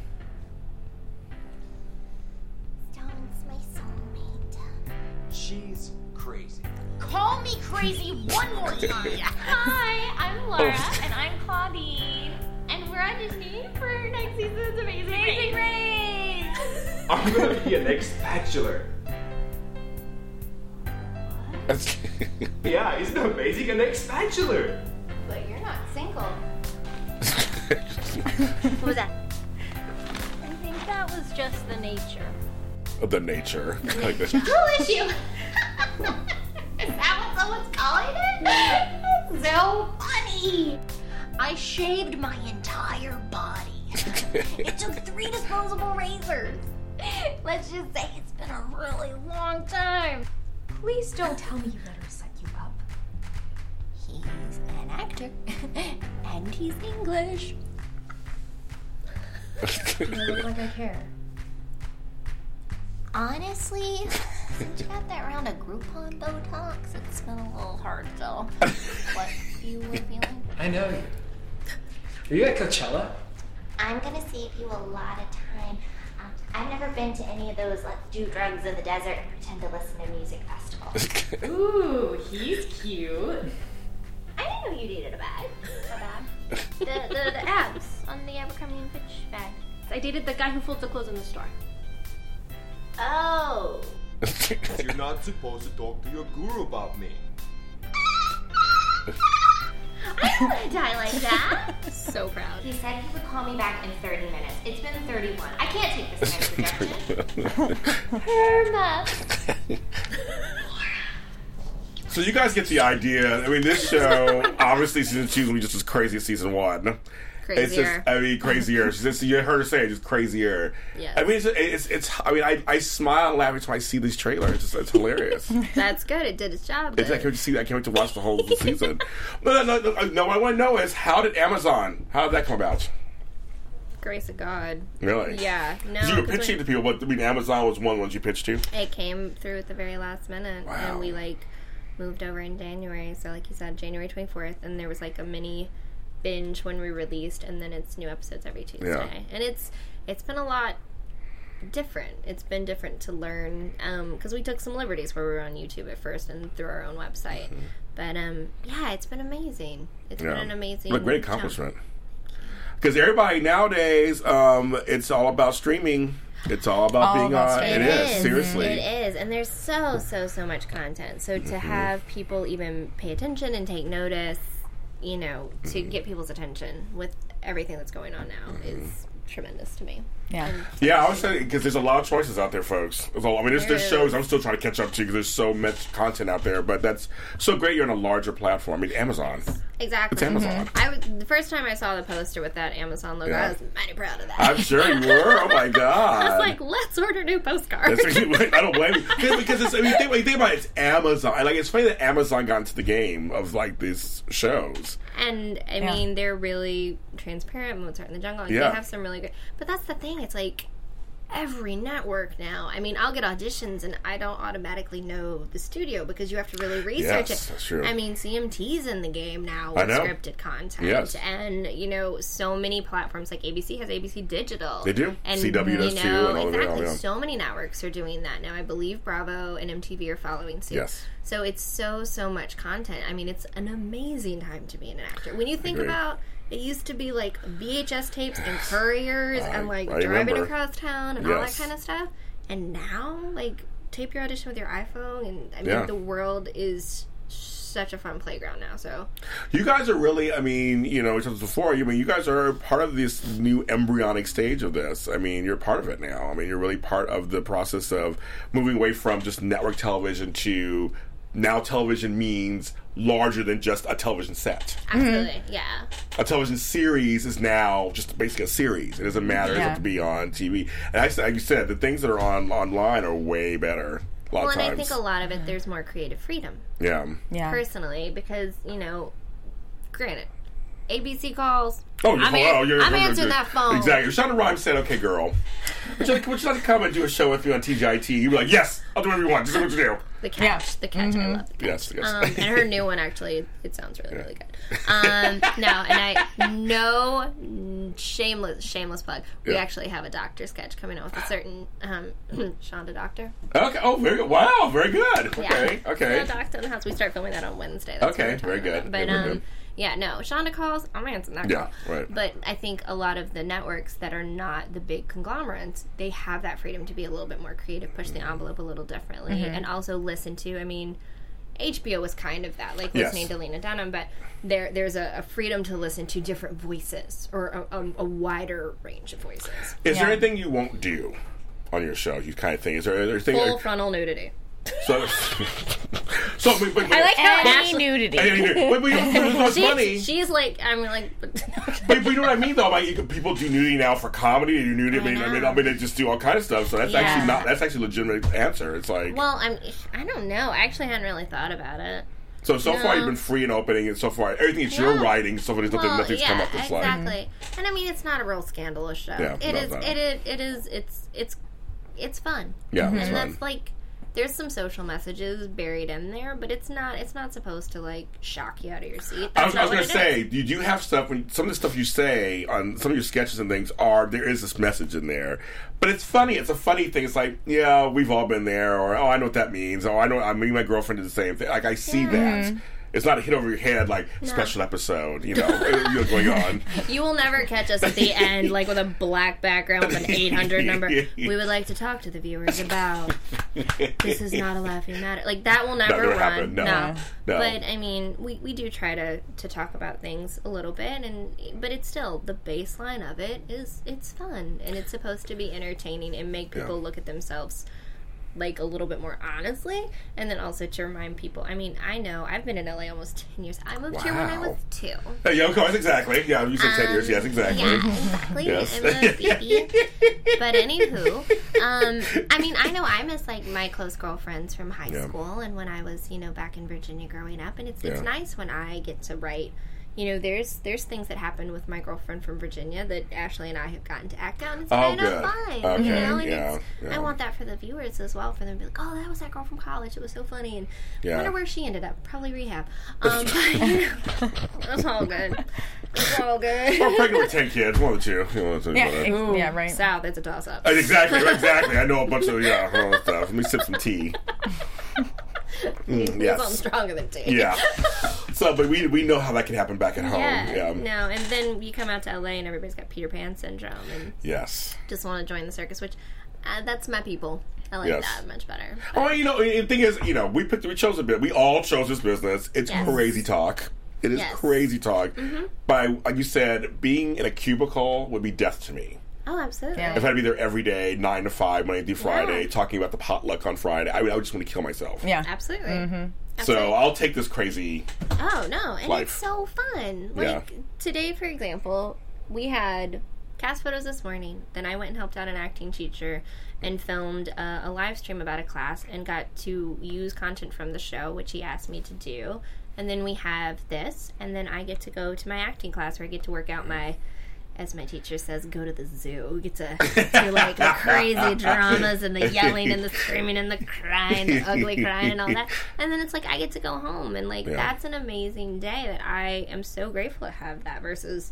Stone's my soulmate. She's crazy. Call me crazy one more time. Hi, I'm Laura, and I'm Claudine. And we're auditioning for next season's Amazing Race. I'm gonna be an ex-bachelor. Yeah, isn't it amazing? An ex-bachelor. But you're not single. What was that? I think that was just the nature. The nature. Who is you? Is that what someone's calling it? So funny. I shaved my entire body. It took 3 disposable razors. Let's just say it's been a really long time. Please don't tell me you let her set you up. He's an actor. And he's English. I look like I care. Honestly, since you got that round of Groupon Botox, it's been a little hard to tell what you were feeling. I know you. Are you at Coachella? I'm gonna save you a lot of time. I've never been to any of those let's do drugs in the desert and pretend to listen to music festivals. Ooh, he's cute. I didn't know you dated a bag. The abs on the Abercrombie & Fitch bag. I dated the guy who folds the clothes in the store. Oh. You're not supposed to talk to your guru about me. I don't want to die like that. So proud. He said he would call me back in 30 minutes. It's been 31. I can't take this kind of rejection. Irma. So you guys get the idea. I mean, this show, obviously, season 2 is going to be just as crazy as season 1. Crazier. It's just, I mean, crazier. You heard her say it, just crazier. Yes. I mean, it's I mean, I smile and laugh every time I see these trailers. It's hilarious. That's good. It did its job. I can't wait to see that. I can't wait to watch the whole season. No, what I want to know is, how did that come about? Grace of God. Really? Yeah. No. 'Cause you were pitching to people, but I mean, Amazon was one of the ones you pitched to? It came through at the very last minute. Wow. And we, moved over in January. So, like you said, January 24th. And there was, a mini binge when we released. And then it's new episodes every Tuesday. Yeah. And it's been a lot different. It's been different to learn. Because we took some liberties where we were on YouTube at first and through our own website. Mm-hmm. But, yeah, it's been amazing. It's been an amazing What a great accomplishment. Because everybody nowadays, it's all about streaming. It's all about being on. It is, seriously. It is. And there's so much content. So to have people even pay attention and take notice, to get people's attention with everything that's going on now is tremendous to me. Yeah. Yeah, I was saying, because there's a lot of choices out there, folks. There's shows I'm still trying to catch up to because there's so much content out there. But that's so great you're on a larger platform. I mean, Amazon. Exactly. It's Amazon. The first time I saw the poster with that Amazon logo, I was mighty proud of that. I'm sure you were. Oh my god! I was like, let's order new postcards. I don't blame you because think about it, it's Amazon. It's funny that Amazon got into the game of these shows. And I mean, they're really transparent. Mozart in the Jungle. They have some really good. But that's the thing. It's every network now. I mean, I'll get auditions and I don't automatically know the studio because you have to really research it. That's true. I mean, CMT's in the game now with scripted content. Yes. And, so many platforms like ABC has ABC Digital. They do. And, CW does too. And all exactly. that. So many networks are doing that now. I believe Bravo and MTV are following suit. Yes. So it's so much content. I mean, it's an amazing time to be an actor. When you think about... It used to be VHS tapes and couriers and driving across town and all that kind of stuff. And now, tape your audition with your iPhone. And I mean, the world is such a fun playground now. So you guys are really, I mean, we talked before. You guys are part of this new embryonic stage of this. I mean, you're part of it now. I mean, you're really part of the process of moving away from just network television to now television means larger than just a television set. Absolutely, yeah. A television series is now just basically a series. It doesn't matter. It doesn't have to be on TV. And like you said, the things that are online are way better. A lot of times. I think a lot of it, there's more creative freedom. Yeah. Personally, because, granted, ABC calls. I'm answering that phone. Exactly. Shonda Rhimes said, "Okay, girl, would you like to come and do a show with you on TGIT?" You'd be like, "Yes, I'll do whatever you want. Just do what you do." The Catch. I love The Catch. Yes. And her new one, actually, it sounds really good. No shameless plug. We actually have a doctor sketch coming out with a certain Shonda Doctor. Okay. Oh, very good. Wow, very good. Okay. Yeah. Okay. Doctor in the House. We start filming that on Wednesday. That's okay. Very good. But Shonda calls. I'm answering that call. Yeah, right. But I think a lot of the networks that are not the big conglomerates, they have that freedom to be a little bit more creative, push the envelope a little differently, and also listen to. I mean, HBO was kind of that, listening to Lena Dunham, but there's a freedom to listen to different voices or a wider range of voices. Is there anything you won't do on your show? You kind of think? Is there anything? Full frontal nudity. So, So, I like how Any nudity. But you know what's funny? She's like, I'm like, But you know what I mean, though. Like, people do nudity now for comedy. They do nudity. I mean, they just do all kinds of stuff. So that's actually not. That's actually a legitimate answer. It's like, well, I don't know. I actually hadn't really thought about it. So far you've been free and opening, and so far everything that you're writing, so far there's nothing's come up that's like. Exactly. And I mean, it's not a real scandalous show. Yeah, it's fun. Yeah, it's and fun. that's like, there's some social messages buried in there, but it's not supposed to like shock you out of your seat. I was going to say, you do have stuff when some of the stuff you say on some of your sketches and things there is this message in there, but it's funny. It's a funny thing. It's like, yeah, we've all been there, or I know what that means. Oh, I know. I mean, my girlfriend did the same thing. Like I see that. It's not a hit over your head like special episode, going on. You will never catch us at the end, like with a black background with an 800 number. We would like to talk to the viewers about this is not a laughing matter. Like that will never run. Happen. No. But I mean, we do try to talk about things a little bit, but it's still the baseline of it is it's fun and it's supposed to be entertaining and make people look at themselves like a little bit more honestly, and then also to remind people. I mean, I know I've been in LA almost 10 years. I moved here when I was 2. Yeah, of course, exactly. Yeah, you said 10 years. Yes, exactly. Yeah, exactly. Yes. I'm a baby. But anywho, I mean, I know I miss like my close girlfriends from high school and when I was, back in Virginia growing up, and it's nice when I get to write. There's things that happened with my girlfriend from Virginia that Ashley and I have gotten to act out, and it's kind of fun. Okay. I want that for the viewers as well, for them to be like, oh, that was that girl from college. It was so funny, and I wonder where she ended up. Probably rehab. That's all good. It's all good. Or pregnant with 10 kids, one of the two. Yeah, right. South, it's a toss-up. Exactly. I know a bunch of all that stuff. Let me sip some tea. Yes. Something stronger than tea. Yeah. So, but we know how that can happen back at home. Yeah. No, and then you come out to LA and everybody's got Peter Pan syndrome and just want to join the circus, which that's my people. I like that much better. But. Oh, the thing is, we chose a bit. We all chose this business. It's crazy talk. It is crazy talk. Mm-hmm. Like you said, being in a cubicle would be death to me. Oh, absolutely. Yeah. If I had to be there every day, 9 to 5, Monday through Friday, talking about the potluck on Friday, I would just want to kill myself. Yeah. Absolutely. Mm-hmm. So I'll take this crazy Oh, no. And life. It's so fun. Like, today, for example, we had cast photos this morning. Then I went and helped out an acting teacher and filmed a live stream about a class and got to use content from the show, which he asked me to do. And then we have this. And then I get to go to my acting class where I get to work out my... As my teacher says, go to the zoo. We get to do like the crazy dramas and the yelling and the screaming and the crying, the ugly crying and all that. And then it's like I get to go home and like that's an amazing day that I am so grateful to have that versus,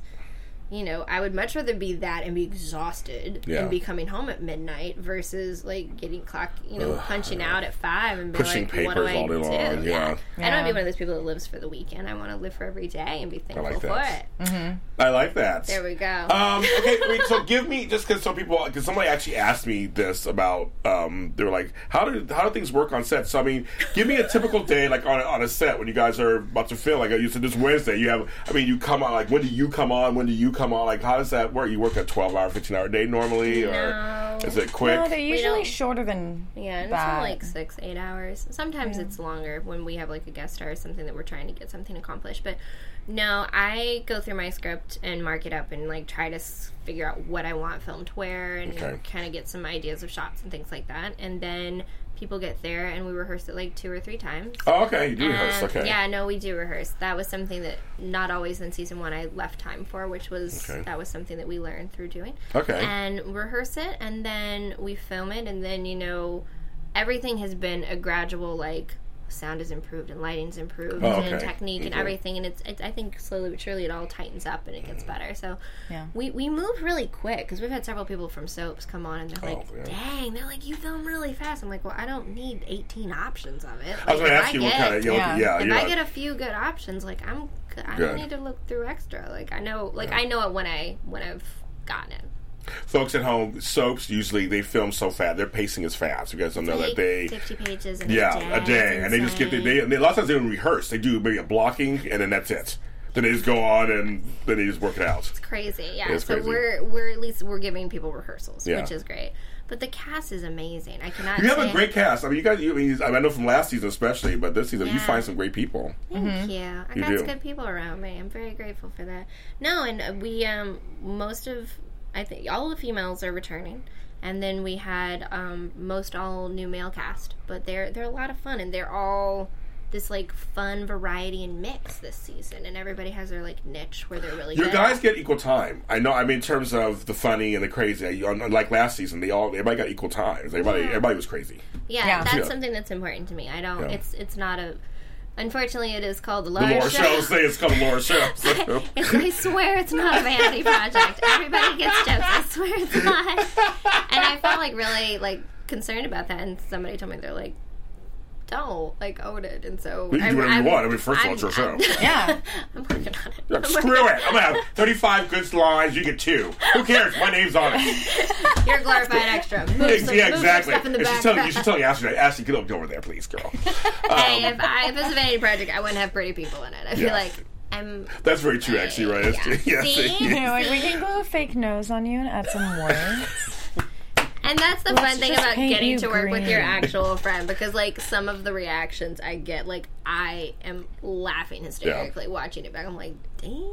I would much rather be that and be exhausted and be coming home at midnight versus like getting clocked, punching out at 5 and be pushing like, papers what do I all day do? long. Yeah. I don't want to be one of those people that lives for the weekend. I want to live for every day and be thankful for it. Mm-hmm. I like that. There we go. Okay, so give me just because somebody actually asked me this about they were like, how do things work on set? So I mean, give me a typical day like on a set when you guys are about to film. Like you said, this Wednesday you come on. Like when do you come on? When do you come on? Like how does that work? You work a 12-hour, 15-hour day normally, or is it quick? No, they're usually shorter than it's that. like 6-8 hours. Sometimes it's longer when we have like a guest star or something that we're trying to get something accomplished. But no, I go through my script and mark it up and like try to figure out what I want filmed where and kind of get some ideas of shots and things like that. And then people get there and we rehearse it like 2 or 3 times. Oh, okay. You do rehearse, okay. Yeah, no, we do rehearse. That was something that not always in season 1 I left time for, which was, that was something that we learned through doing. Okay. And rehearse it, and then we film it, and then, everything has been a gradual, like, sound is improved and lighting's improved and technique and everything, and it's I think slowly but surely it all tightens up and it gets better. So we move really quick because we've had several people from soaps come on and they're like, dang, they're like, you film really fast. I'm like, well, I don't need 18 options of it. Like, I was going to ask you what kind of if I get a few good options, like I don't need to look through extra. Like I know it when I've gotten it. Folks at home, soaps usually they film so fast. Their pacing is fast. You guys know that they 50 pages in a day, and they just get a lot of times they don't rehearse. They do maybe a blocking, and then that's it. Then they just go on and then they just work it out. It's crazy, yeah. So crazy. We're at least we're giving people rehearsals, which is great. But the cast is amazing. I cannot. You have a great cast. I mean, you guys. I know from last season especially, but this season you find some great people. Thank you. I got some good people around me. I'm very grateful for that. No, and we I think all the females are returning, and then we had most all new male cast. But they're a lot of fun, and they're all this like fun variety and mix this season, and everybody has their like niche where they're really Your good. guys get equal time. I know. I mean, in terms of the funny and the crazy, unlike last season, everybody got equal time. Everybody was crazy. Yeah, that's something that's important to me. I don't. Yeah. It's not a. Unfortunately, it is called the The Laura Show. Say it's called the Laura Show. I swear it's not a vanity project. Everybody gets jokes. I swear it's not. And I felt like really like concerned about that. And somebody told me they're like, don't like own it. And so you can do whatever you want. I mean, first of all, it's your show. Yeah, I'm working on it. Yeah, screw it. I'm gonna have 35 good lines. You get 2. Who cares? My name's on it. You're glorified extra. Yeah, exactly. Stuff in the You should tell Ashley. Ashley, get over there, please, girl. Hey, if it was a vanity project, I wouldn't have pretty people in it. I feel like I'm. That's very true, actually, right? Yeah. See? Like we can glue a fake nose on you and add some words. And that's the fun thing about getting to work with your green. actual friend, because like some of the reactions I get, like I am laughing hysterically watching it back. I'm like,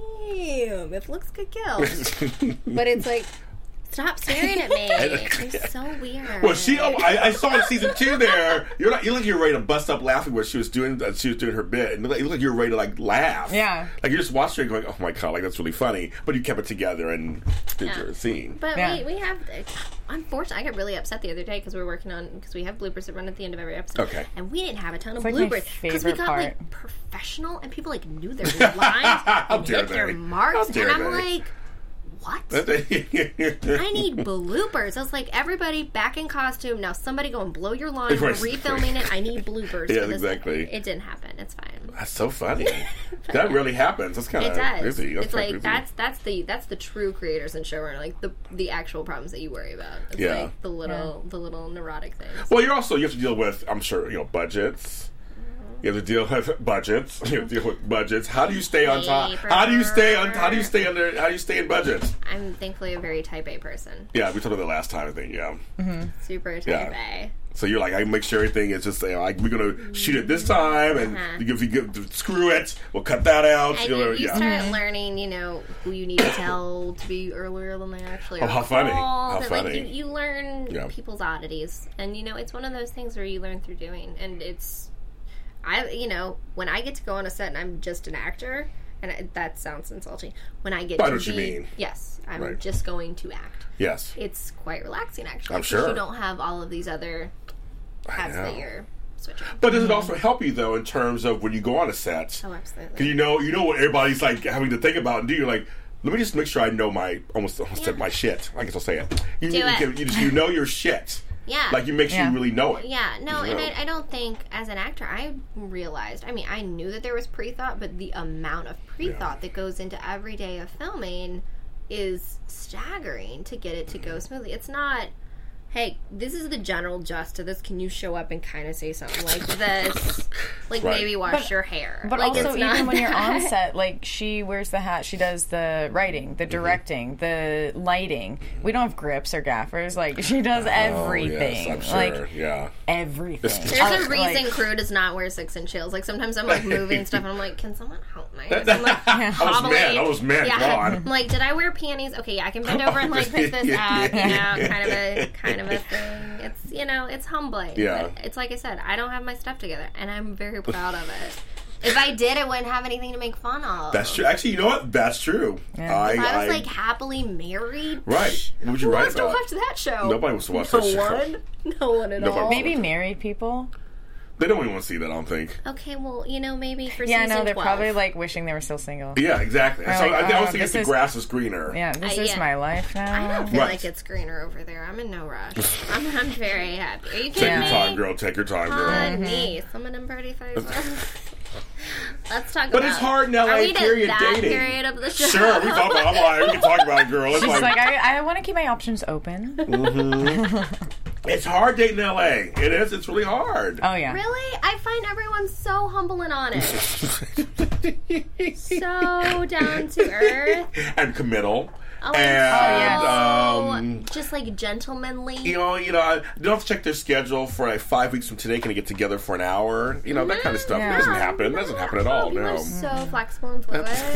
damn, it looks good kill. But it's like, stop staring at me. You're so weird. Well, I saw in season 2 there. You look like you're ready to bust up laughing when she was doing her bit, and you look like you're ready to like laugh. Yeah, like you're just watching it going, "Oh my god, like that's really funny." But you kept it together and did your scene. But we have. Unfortunately, I got really upset the other day because we have bloopers that run at the end of every episode. Okay. And we didn't have a ton of like bloopers because we got like professional and people like knew their lines and hit their marks, and I'm like, what? I need bloopers. I was like, everybody back in costume. Now somebody go and blow your line. We're refilming it. I need bloopers. Yeah, exactly. It didn't happen. It's fine. That's so funny. That really happens. That's kind of crazy. It's like that's the true creators and showrunner, like the actual problems that you worry about. It's like the little neurotic things. Well, you have to deal with, I'm sure, budgets. You have to deal with budgets. You have to deal with budgets. How do you stay on top? How do you stay in budgets? I'm thankfully a very type A person. Yeah, we talked about that last time, I think. Yeah. Mm-hmm. Super type A. So you're like, I make sure everything is just like, we're gonna shoot it this time, and if you screw it, we'll cut that out. And you start learning, who you need to tell to be earlier than they actually are. How funny! How funny! Like, you learn people's oddities, and it's one of those things where you learn through doing, and it's. When I get to go on a set and I'm just an actor, and that sounds insulting. When I get to what you mean. Yes, I'm just going to act. Yes. It's quite relaxing, actually. I'm sure. You don't have all of these other hats that you're switching. But does it also help you, though, in terms of when you go on a set? Oh, absolutely. Because you know what everybody's, like, having to think about and do. You're like, let me just make sure I know my, almost said my shit. I guess I'll say it. You know your shit. Yeah. Like, you make sure you really know it. Yeah, no, and I don't think, as an actor, I realized, I knew that there was pre-thought, but the amount of pre-thought that goes into every day of filming is staggering to get it to go smoothly. It's not, hey, this is the general gist to this. Can you show up and kind of say something like this? Like, maybe wash your hair. But like, also, even when you're on set, like, she wears the hat, she does the writing, the directing, the lighting. We don't have grips or gaffers. Like, she does everything. Yes, I'm sure. Like, everything. There's a reason crew does not wear 6-inch heels. Like, sometimes I'm, like, moving stuff, and I'm like, can someone help me? I'm like, hobbling. I was mad. Yeah. I'm like, did I wear panties? Okay, yeah, I can bend over and, like, pick this up. Kind of a thing. It's, it's humbling. Yeah. But it's like I said, I don't have my stuff together, and I'm very proud of it. If I did, I wouldn't have anything to make fun of. That's true. Actually, you know what? That's true. Yeah. If I was, like, happily married... Right. What would you write about? Who wants to watch that show? Nobody wants to watch that show. No one at all. Maybe married people... They don't even want to see that, I don't think. Okay, well, maybe for season 12. Yeah, no, they're 12. probably, like, wishing they were still single. Yeah, exactly. So like, I always think the grass is greener. Yeah, this is my life now. I don't feel like it's greener over there. I'm in no rush. I'm very happy. Are you kidding me? Take your time, girl. Take your time, girl. Honey, some of them pretty face. Let's talk about it. But it's hard now, like, period dating. Period of the show? Sure, we can talk about it, girl. It's She's like, I want to keep my options open. It's hard dating in L.A. It is. It's really hard. Oh, yeah. Really? I find everyone so humble and honest. So down to earth. And committal. Oh, and just like gentlemanly. you don't have to check their schedule for like 5 weeks from today. Can I get together for an hour? That kind of stuff. Yeah. It doesn't happen. It doesn't happen at all. People No. are so flexible and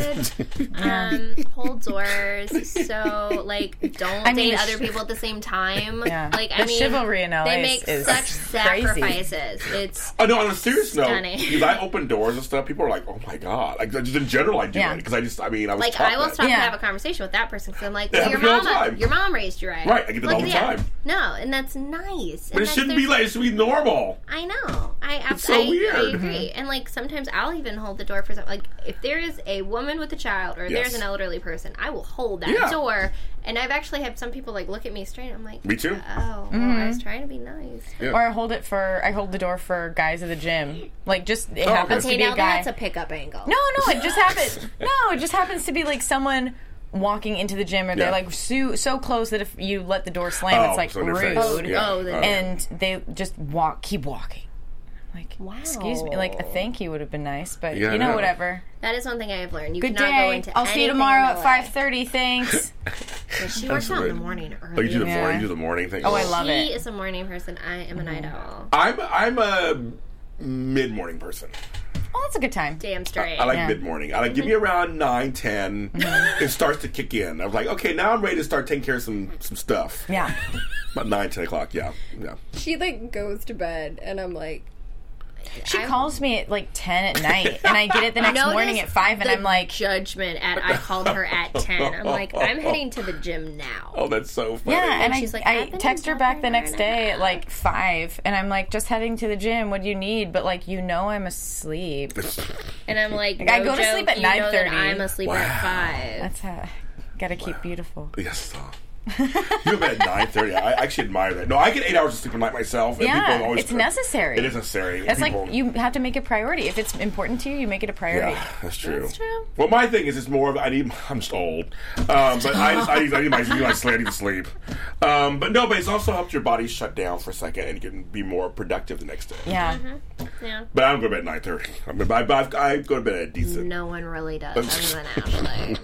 fluid. Hold doors. So don't date other people at the same time. Yeah. The chivalry in LA they make is such crazy. sacrifices. It's Oh no! On a serious note, stunning. because I open doors and stuff, people are like, "Oh my god!" Like just in general, I do it because I was I will taught stop that. and have a conversation with that person because I'm like, Yeah, well, happens all the time. your mom raised you right. Right, I get that all the time. No, and that's nice. But it shouldn't be like it should be normal. I know. It's so weird. I agree. And sometimes I'll even hold the door for something. If there is a woman with a child or there's an elderly person, I will hold that door. And I've actually had some people look at me straight. I'm like, me too. Oh, well, I was trying to be nice. Yeah. Or I hold the door for guys at the gym. It happens to be a guy. That's a pickup angle. No, it just happens. No, it just happens to be someone walking into the gym, or they're so close that if you let the door slam, it's rude. And they just keep walking. Wow. Excuse me. A thank you would have been nice, but whatever. That is one thing I have learned. You Good cannot day. go into I'll see you tomorrow at 5:30. Thanks. She works out in the morning early. Oh, you do the morning. You do the morning thing. Oh, I love it. She is a morning person. I am a night owl. I'm a mid-morning person. Oh, that's a good time. Damn straight. I like mid-morning. I like give me around 9, 10. It starts to kick in. I was like, okay, now I'm ready to start taking care of some stuff. Yeah. About 9, 10 o'clock. Yeah. She goes to bed, and I'm like. She calls me at 10 at night, and I get it the next morning at 5, and I'm like... judgment I called her at 10. I'm like, I'm heading to the gym now. Oh, that's so funny. Yeah, and she's like, I text her back the next day at 5, and I'm like, just heading to the gym, what do you need? But I'm asleep. And I'm like, no I go to sleep at 9:30. I'm asleep at 5. That's how... Gotta keep beautiful. Yes, you go to bed at 9:30. I actually admire that. No, I get 8 hours of sleep a night myself. And people always it's necessary. It is necessary. That's you have to make it a priority. If it's important to you, you make it a priority. Yeah, that's true. That's true. Well, my thing is, it's more of I'm just old, but I need my sleep. I need to sleep. But it's also helped your body shut down for a second and you can be more productive the next day. Yeah. Mm-hmm. Yeah. But I don't go to bed at 9:30. I go to bed at decent. No one really does, other than Ashley.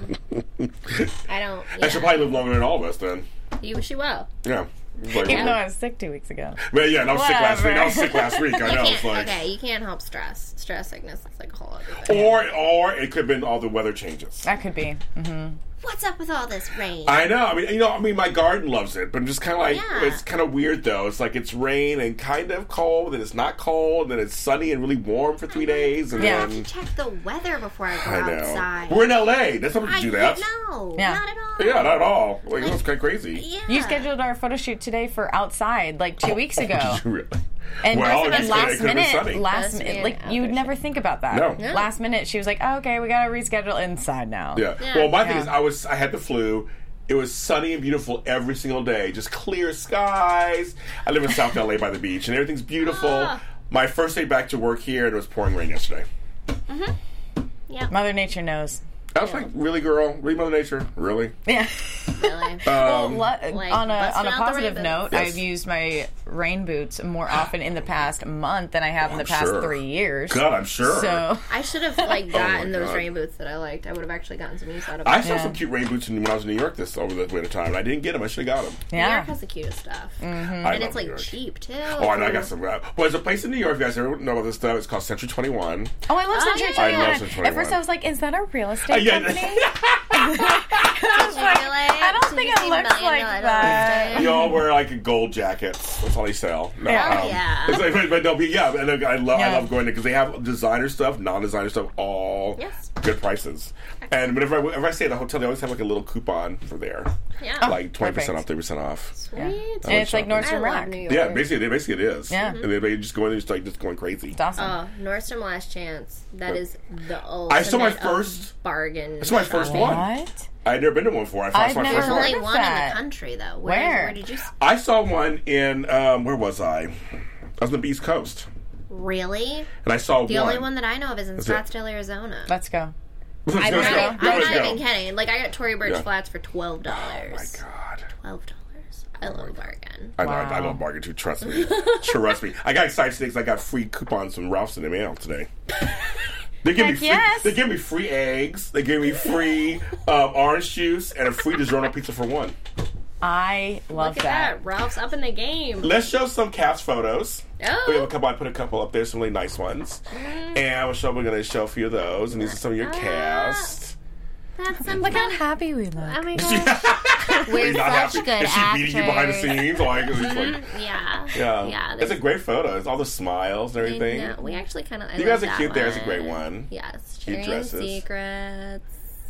I don't. Yeah. I should probably live longer than all of us then. She will. Yeah. Even though I was sick 2 weeks ago. Well, yeah, and I was sick last week. I know. Okay, you can't help stress. Stress sickness is a whole other thing. Or it could have been all the weather changes. That could be. Mm-hmm. What's up with all this rain? I know. I mean, my garden loves it, but I'm just kind of it's kind of weird though. It's it's rain and kind of cold, then it's not cold, and then it's sunny and really warm for 3 days, and I have to check the weather before I go outside. We're in LA. That's not to do that. No, yeah. not at all. Yeah, not at all. That's kind of crazy. Yeah. You scheduled our photo shoot today for outside 2 weeks ago. Really? And last minute, you would never think about that. No. Last minute, she was like, oh, okay, we got to reschedule inside now. Yeah. Well, my thing is, I had the flu. It was sunny and beautiful every single day. Just clear skies. I live in South LA by the beach, and everything's beautiful. My first day back to work here, and it was pouring rain yesterday. Mm-hmm. Yeah. Mother Nature knows. I was like, really, girl? Really, Mother Nature? Really? Yeah. Really? On a positive note, yes. I've used my rain boots more often in the past month than I have in the past 3 years. God, I'm sure. So I should have gotten those rain boots that I liked. I would have actually gotten some use out of them. I saw some cute rain boots when I was in New York over the winter time, and I didn't get them. I should have got them. New York has the cutest stuff. Mm-hmm. And it's cheap too. Oh, I know. I got some. Well, there's a place in New York, if you guys ever know about this stuff. It's called Century 21. Oh, I love Century 21. I love Century 21. At first, I was like, is that a real estate company? I don't think it looks like that. You all wear gold jackets. That's all they sell. No, yeah. And I love going there because they have designer stuff, non-designer stuff, all good prices. And whenever I stay at a hotel, they always have a little coupon for there. Yeah. 20% off, 30% off. Sweet. And it's like Nordstrom Rack. Yeah, basically it is. Yeah. And they just go in there just going crazy. It's awesome. Oh, Nordstrom Last Chance. That is the ultimate I saw my first bargain. I saw my first one. What? I'd never been to one before. I've my never first There's one. only one in that. the country, though. Where? Where did you? I saw one in where was I? I was on the East Coast. Really? And I saw the only one that I know of is in Scottsdale, Arizona. Let's go. I'm not even kidding. I got Tory Burch Flats for $12. Oh my God. $12. I love bargain. I love bargain too. Trust me. Trust me. I got excited today because I got free coupons from Ralph's in the mail today. They give me free. Yes. They give me free eggs. They give me free orange juice and a free DiGiorno pizza for one. I love Look at that. Ralph's up in the game. Let's show some cast photos. Oh. We have a couple. I put a couple up there, some really nice ones, and we're going to show a few of those. And these are some of your cast. That's some Look how fun. happy we look. Oh my gosh. We're You're not such happy? good Is she beating you behind the actors. scenes? Like, Yeah. yeah. It's a great photo. It's all the smiles and everything. No, we actually kind of. You guys are cute. There's a great one. Yes. Cute Cherry dresses. Secrets.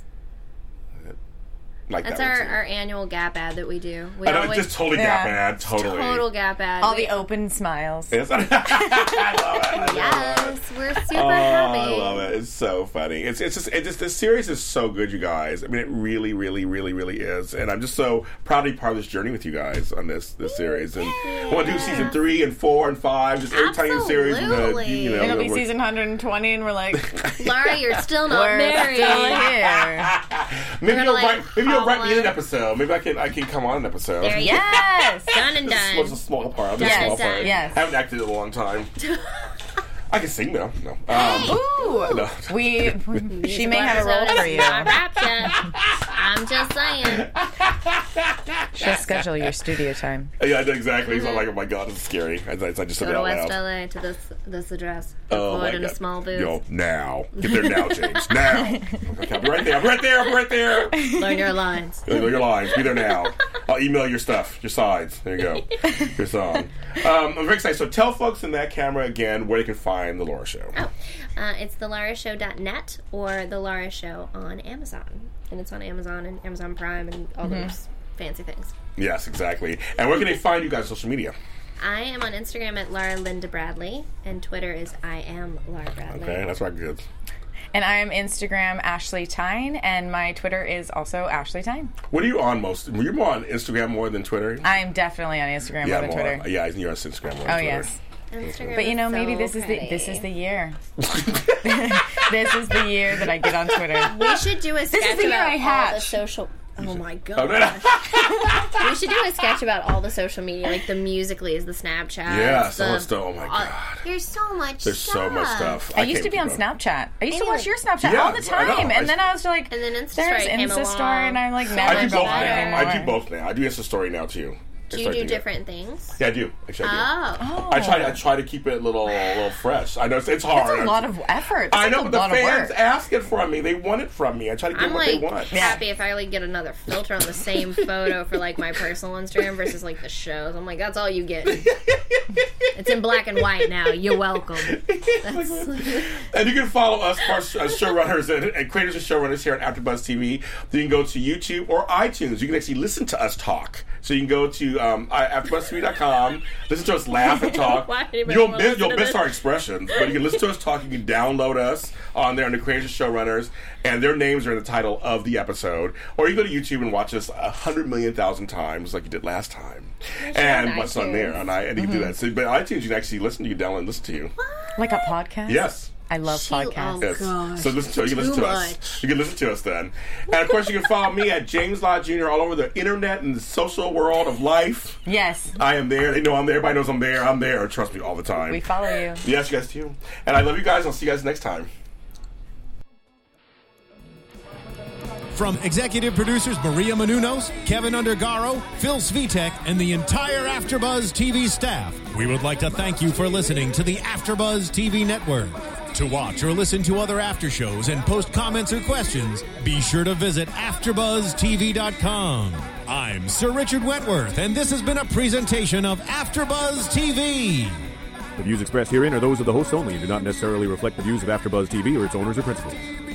Like That's that one, too. our annual Gap ad that we do. We I know, always, it's just totally Gap ad. Totally. total Gap ad. All We- the open smiles. Yes. I love it. I love it. Yes, we're super Oh, happy. I love it. It's so funny. It's just this series is so good, you guys. I mean, it really, really, really, really is. And I'm just so proud to be part of this journey with you guys on this series. And I want to do season 3 and 4 and 5. Just every time you series, Absolutely. It'll be we're- season 120, and we're like, Laura, you're still not we're married. still here. maybe gonna, you'll like, write. Maybe you'll write me follow an episode. Maybe I can come on an episode. There you Yes. Done and This was a done. small part. I'll do a Yes, small part. yes. I haven't acted in a long time. I can sing though. No. Ooh. No. She may have a role for you. Not wrapped yet. I'm just saying. She'll schedule your studio time. Yeah, exactly. It's not like, oh my god, it's scary. I just said Go that to out West loud. LA to this address. Oh Forward my in a god. small booth. Yo, now. Get there now, James. Now. Okay, I'll be right there. I'll be right there. I'll be right there. Learn your lines. Learn your lines. Be there now. I'll email your stuff, your sides. There you go. Your song. I'm very excited. So tell folks in that camera again where they can find The Laura Show. Oh, it's thelarashow.net or The Laura Show on Amazon. And it's on Amazon and Amazon Prime and all those fancy things. Yes, exactly. And where can they find you guys on social media? I am on Instagram at Laura Linda Bradley, and Twitter is I am Laura Bradley. Okay, that's right. Good. And I am Instagram Ashley Tyne, and my Twitter is also Ashley Tyne. What are you on most? You're more on Instagram more than Twitter? I'm definitely on Instagram more than Twitter. Yeah, you're on Instagram more than Oh Twitter. yes. Instagram But you know, is maybe so this is the pretty. year. This is the year that I get on Twitter. We should do a sketch is the year about I all the hatch. social. Oh my Oh, god. no. We should do a sketch about all the social media, like the Musical.lys, the Snapchats. Yeah, so the, much stuff. Oh my god. There's so much There's so much stuff. I used to be on Snapchat. Snapchat. I used to watch your Snapchat Yeah, all the I know. time, and then I was like, And then Insta "There's Story came Insta along. Story," and I'm like, So never I do much both go on better. now. anymore. I do both now. I do Insta Story now too. Do I you start do doing that. different things? Yeah, I do. Actually, I do. Oh. I try to keep it a little fresh. I know it's hard. That's a lot of effort. I know, That's but a lot the of fans work. ask it from me. They want it from me. I try to give I'm what like they want. happy if I like get another filter on the same photo for like my personal Instagram versus like the shows. I'm like, that's all you get. It's in black and white now. You're welcome. And you can follow us, showrunners and creators of showrunners here on AfterBuzz TV. You can go to YouTube or iTunes. You can actually listen to us talk. So you can go to AfterBuzzTV.com, listen to us laugh and talk. Why did anybody wanna listen You'll to miss this? our expressions, but you can listen to us talk. You can download us on there on the creators of showrunners, and their names are in the title of the episode. Or you go to YouTube and watch us 100,000,000 times, like you did last time. And what's on there? And you can do that. So, but iTunes, you can actually listen to you, download and listen to you. Like a podcast? Yes. I love podcasts. Yes. gosh. So listen to you can listen Too to us. much. You can listen to us then. And of course you can follow me at James Lott Jr. all over the internet and the social world of life. Yes. I am there. They know I'm there. Everybody knows I'm there. I'm there. Trust me all the time. We follow you. Yes, you guys too. And I love you guys. I'll see you guys next time. From executive producers Maria Menounos, Kevin Undergaro, Phil Svitek, and the entire AfterBuzz TV staff, we would like to thank you for listening to the AfterBuzz TV network. To watch or listen to other after shows and post comments or questions, be sure to visit AfterBuzzTV.com. I'm Sir Richard Wentworth, and this has been a presentation of AfterBuzz TV. The views expressed herein are those of the hosts only and do not necessarily reflect the views of AfterBuzz TV or its owners or principals.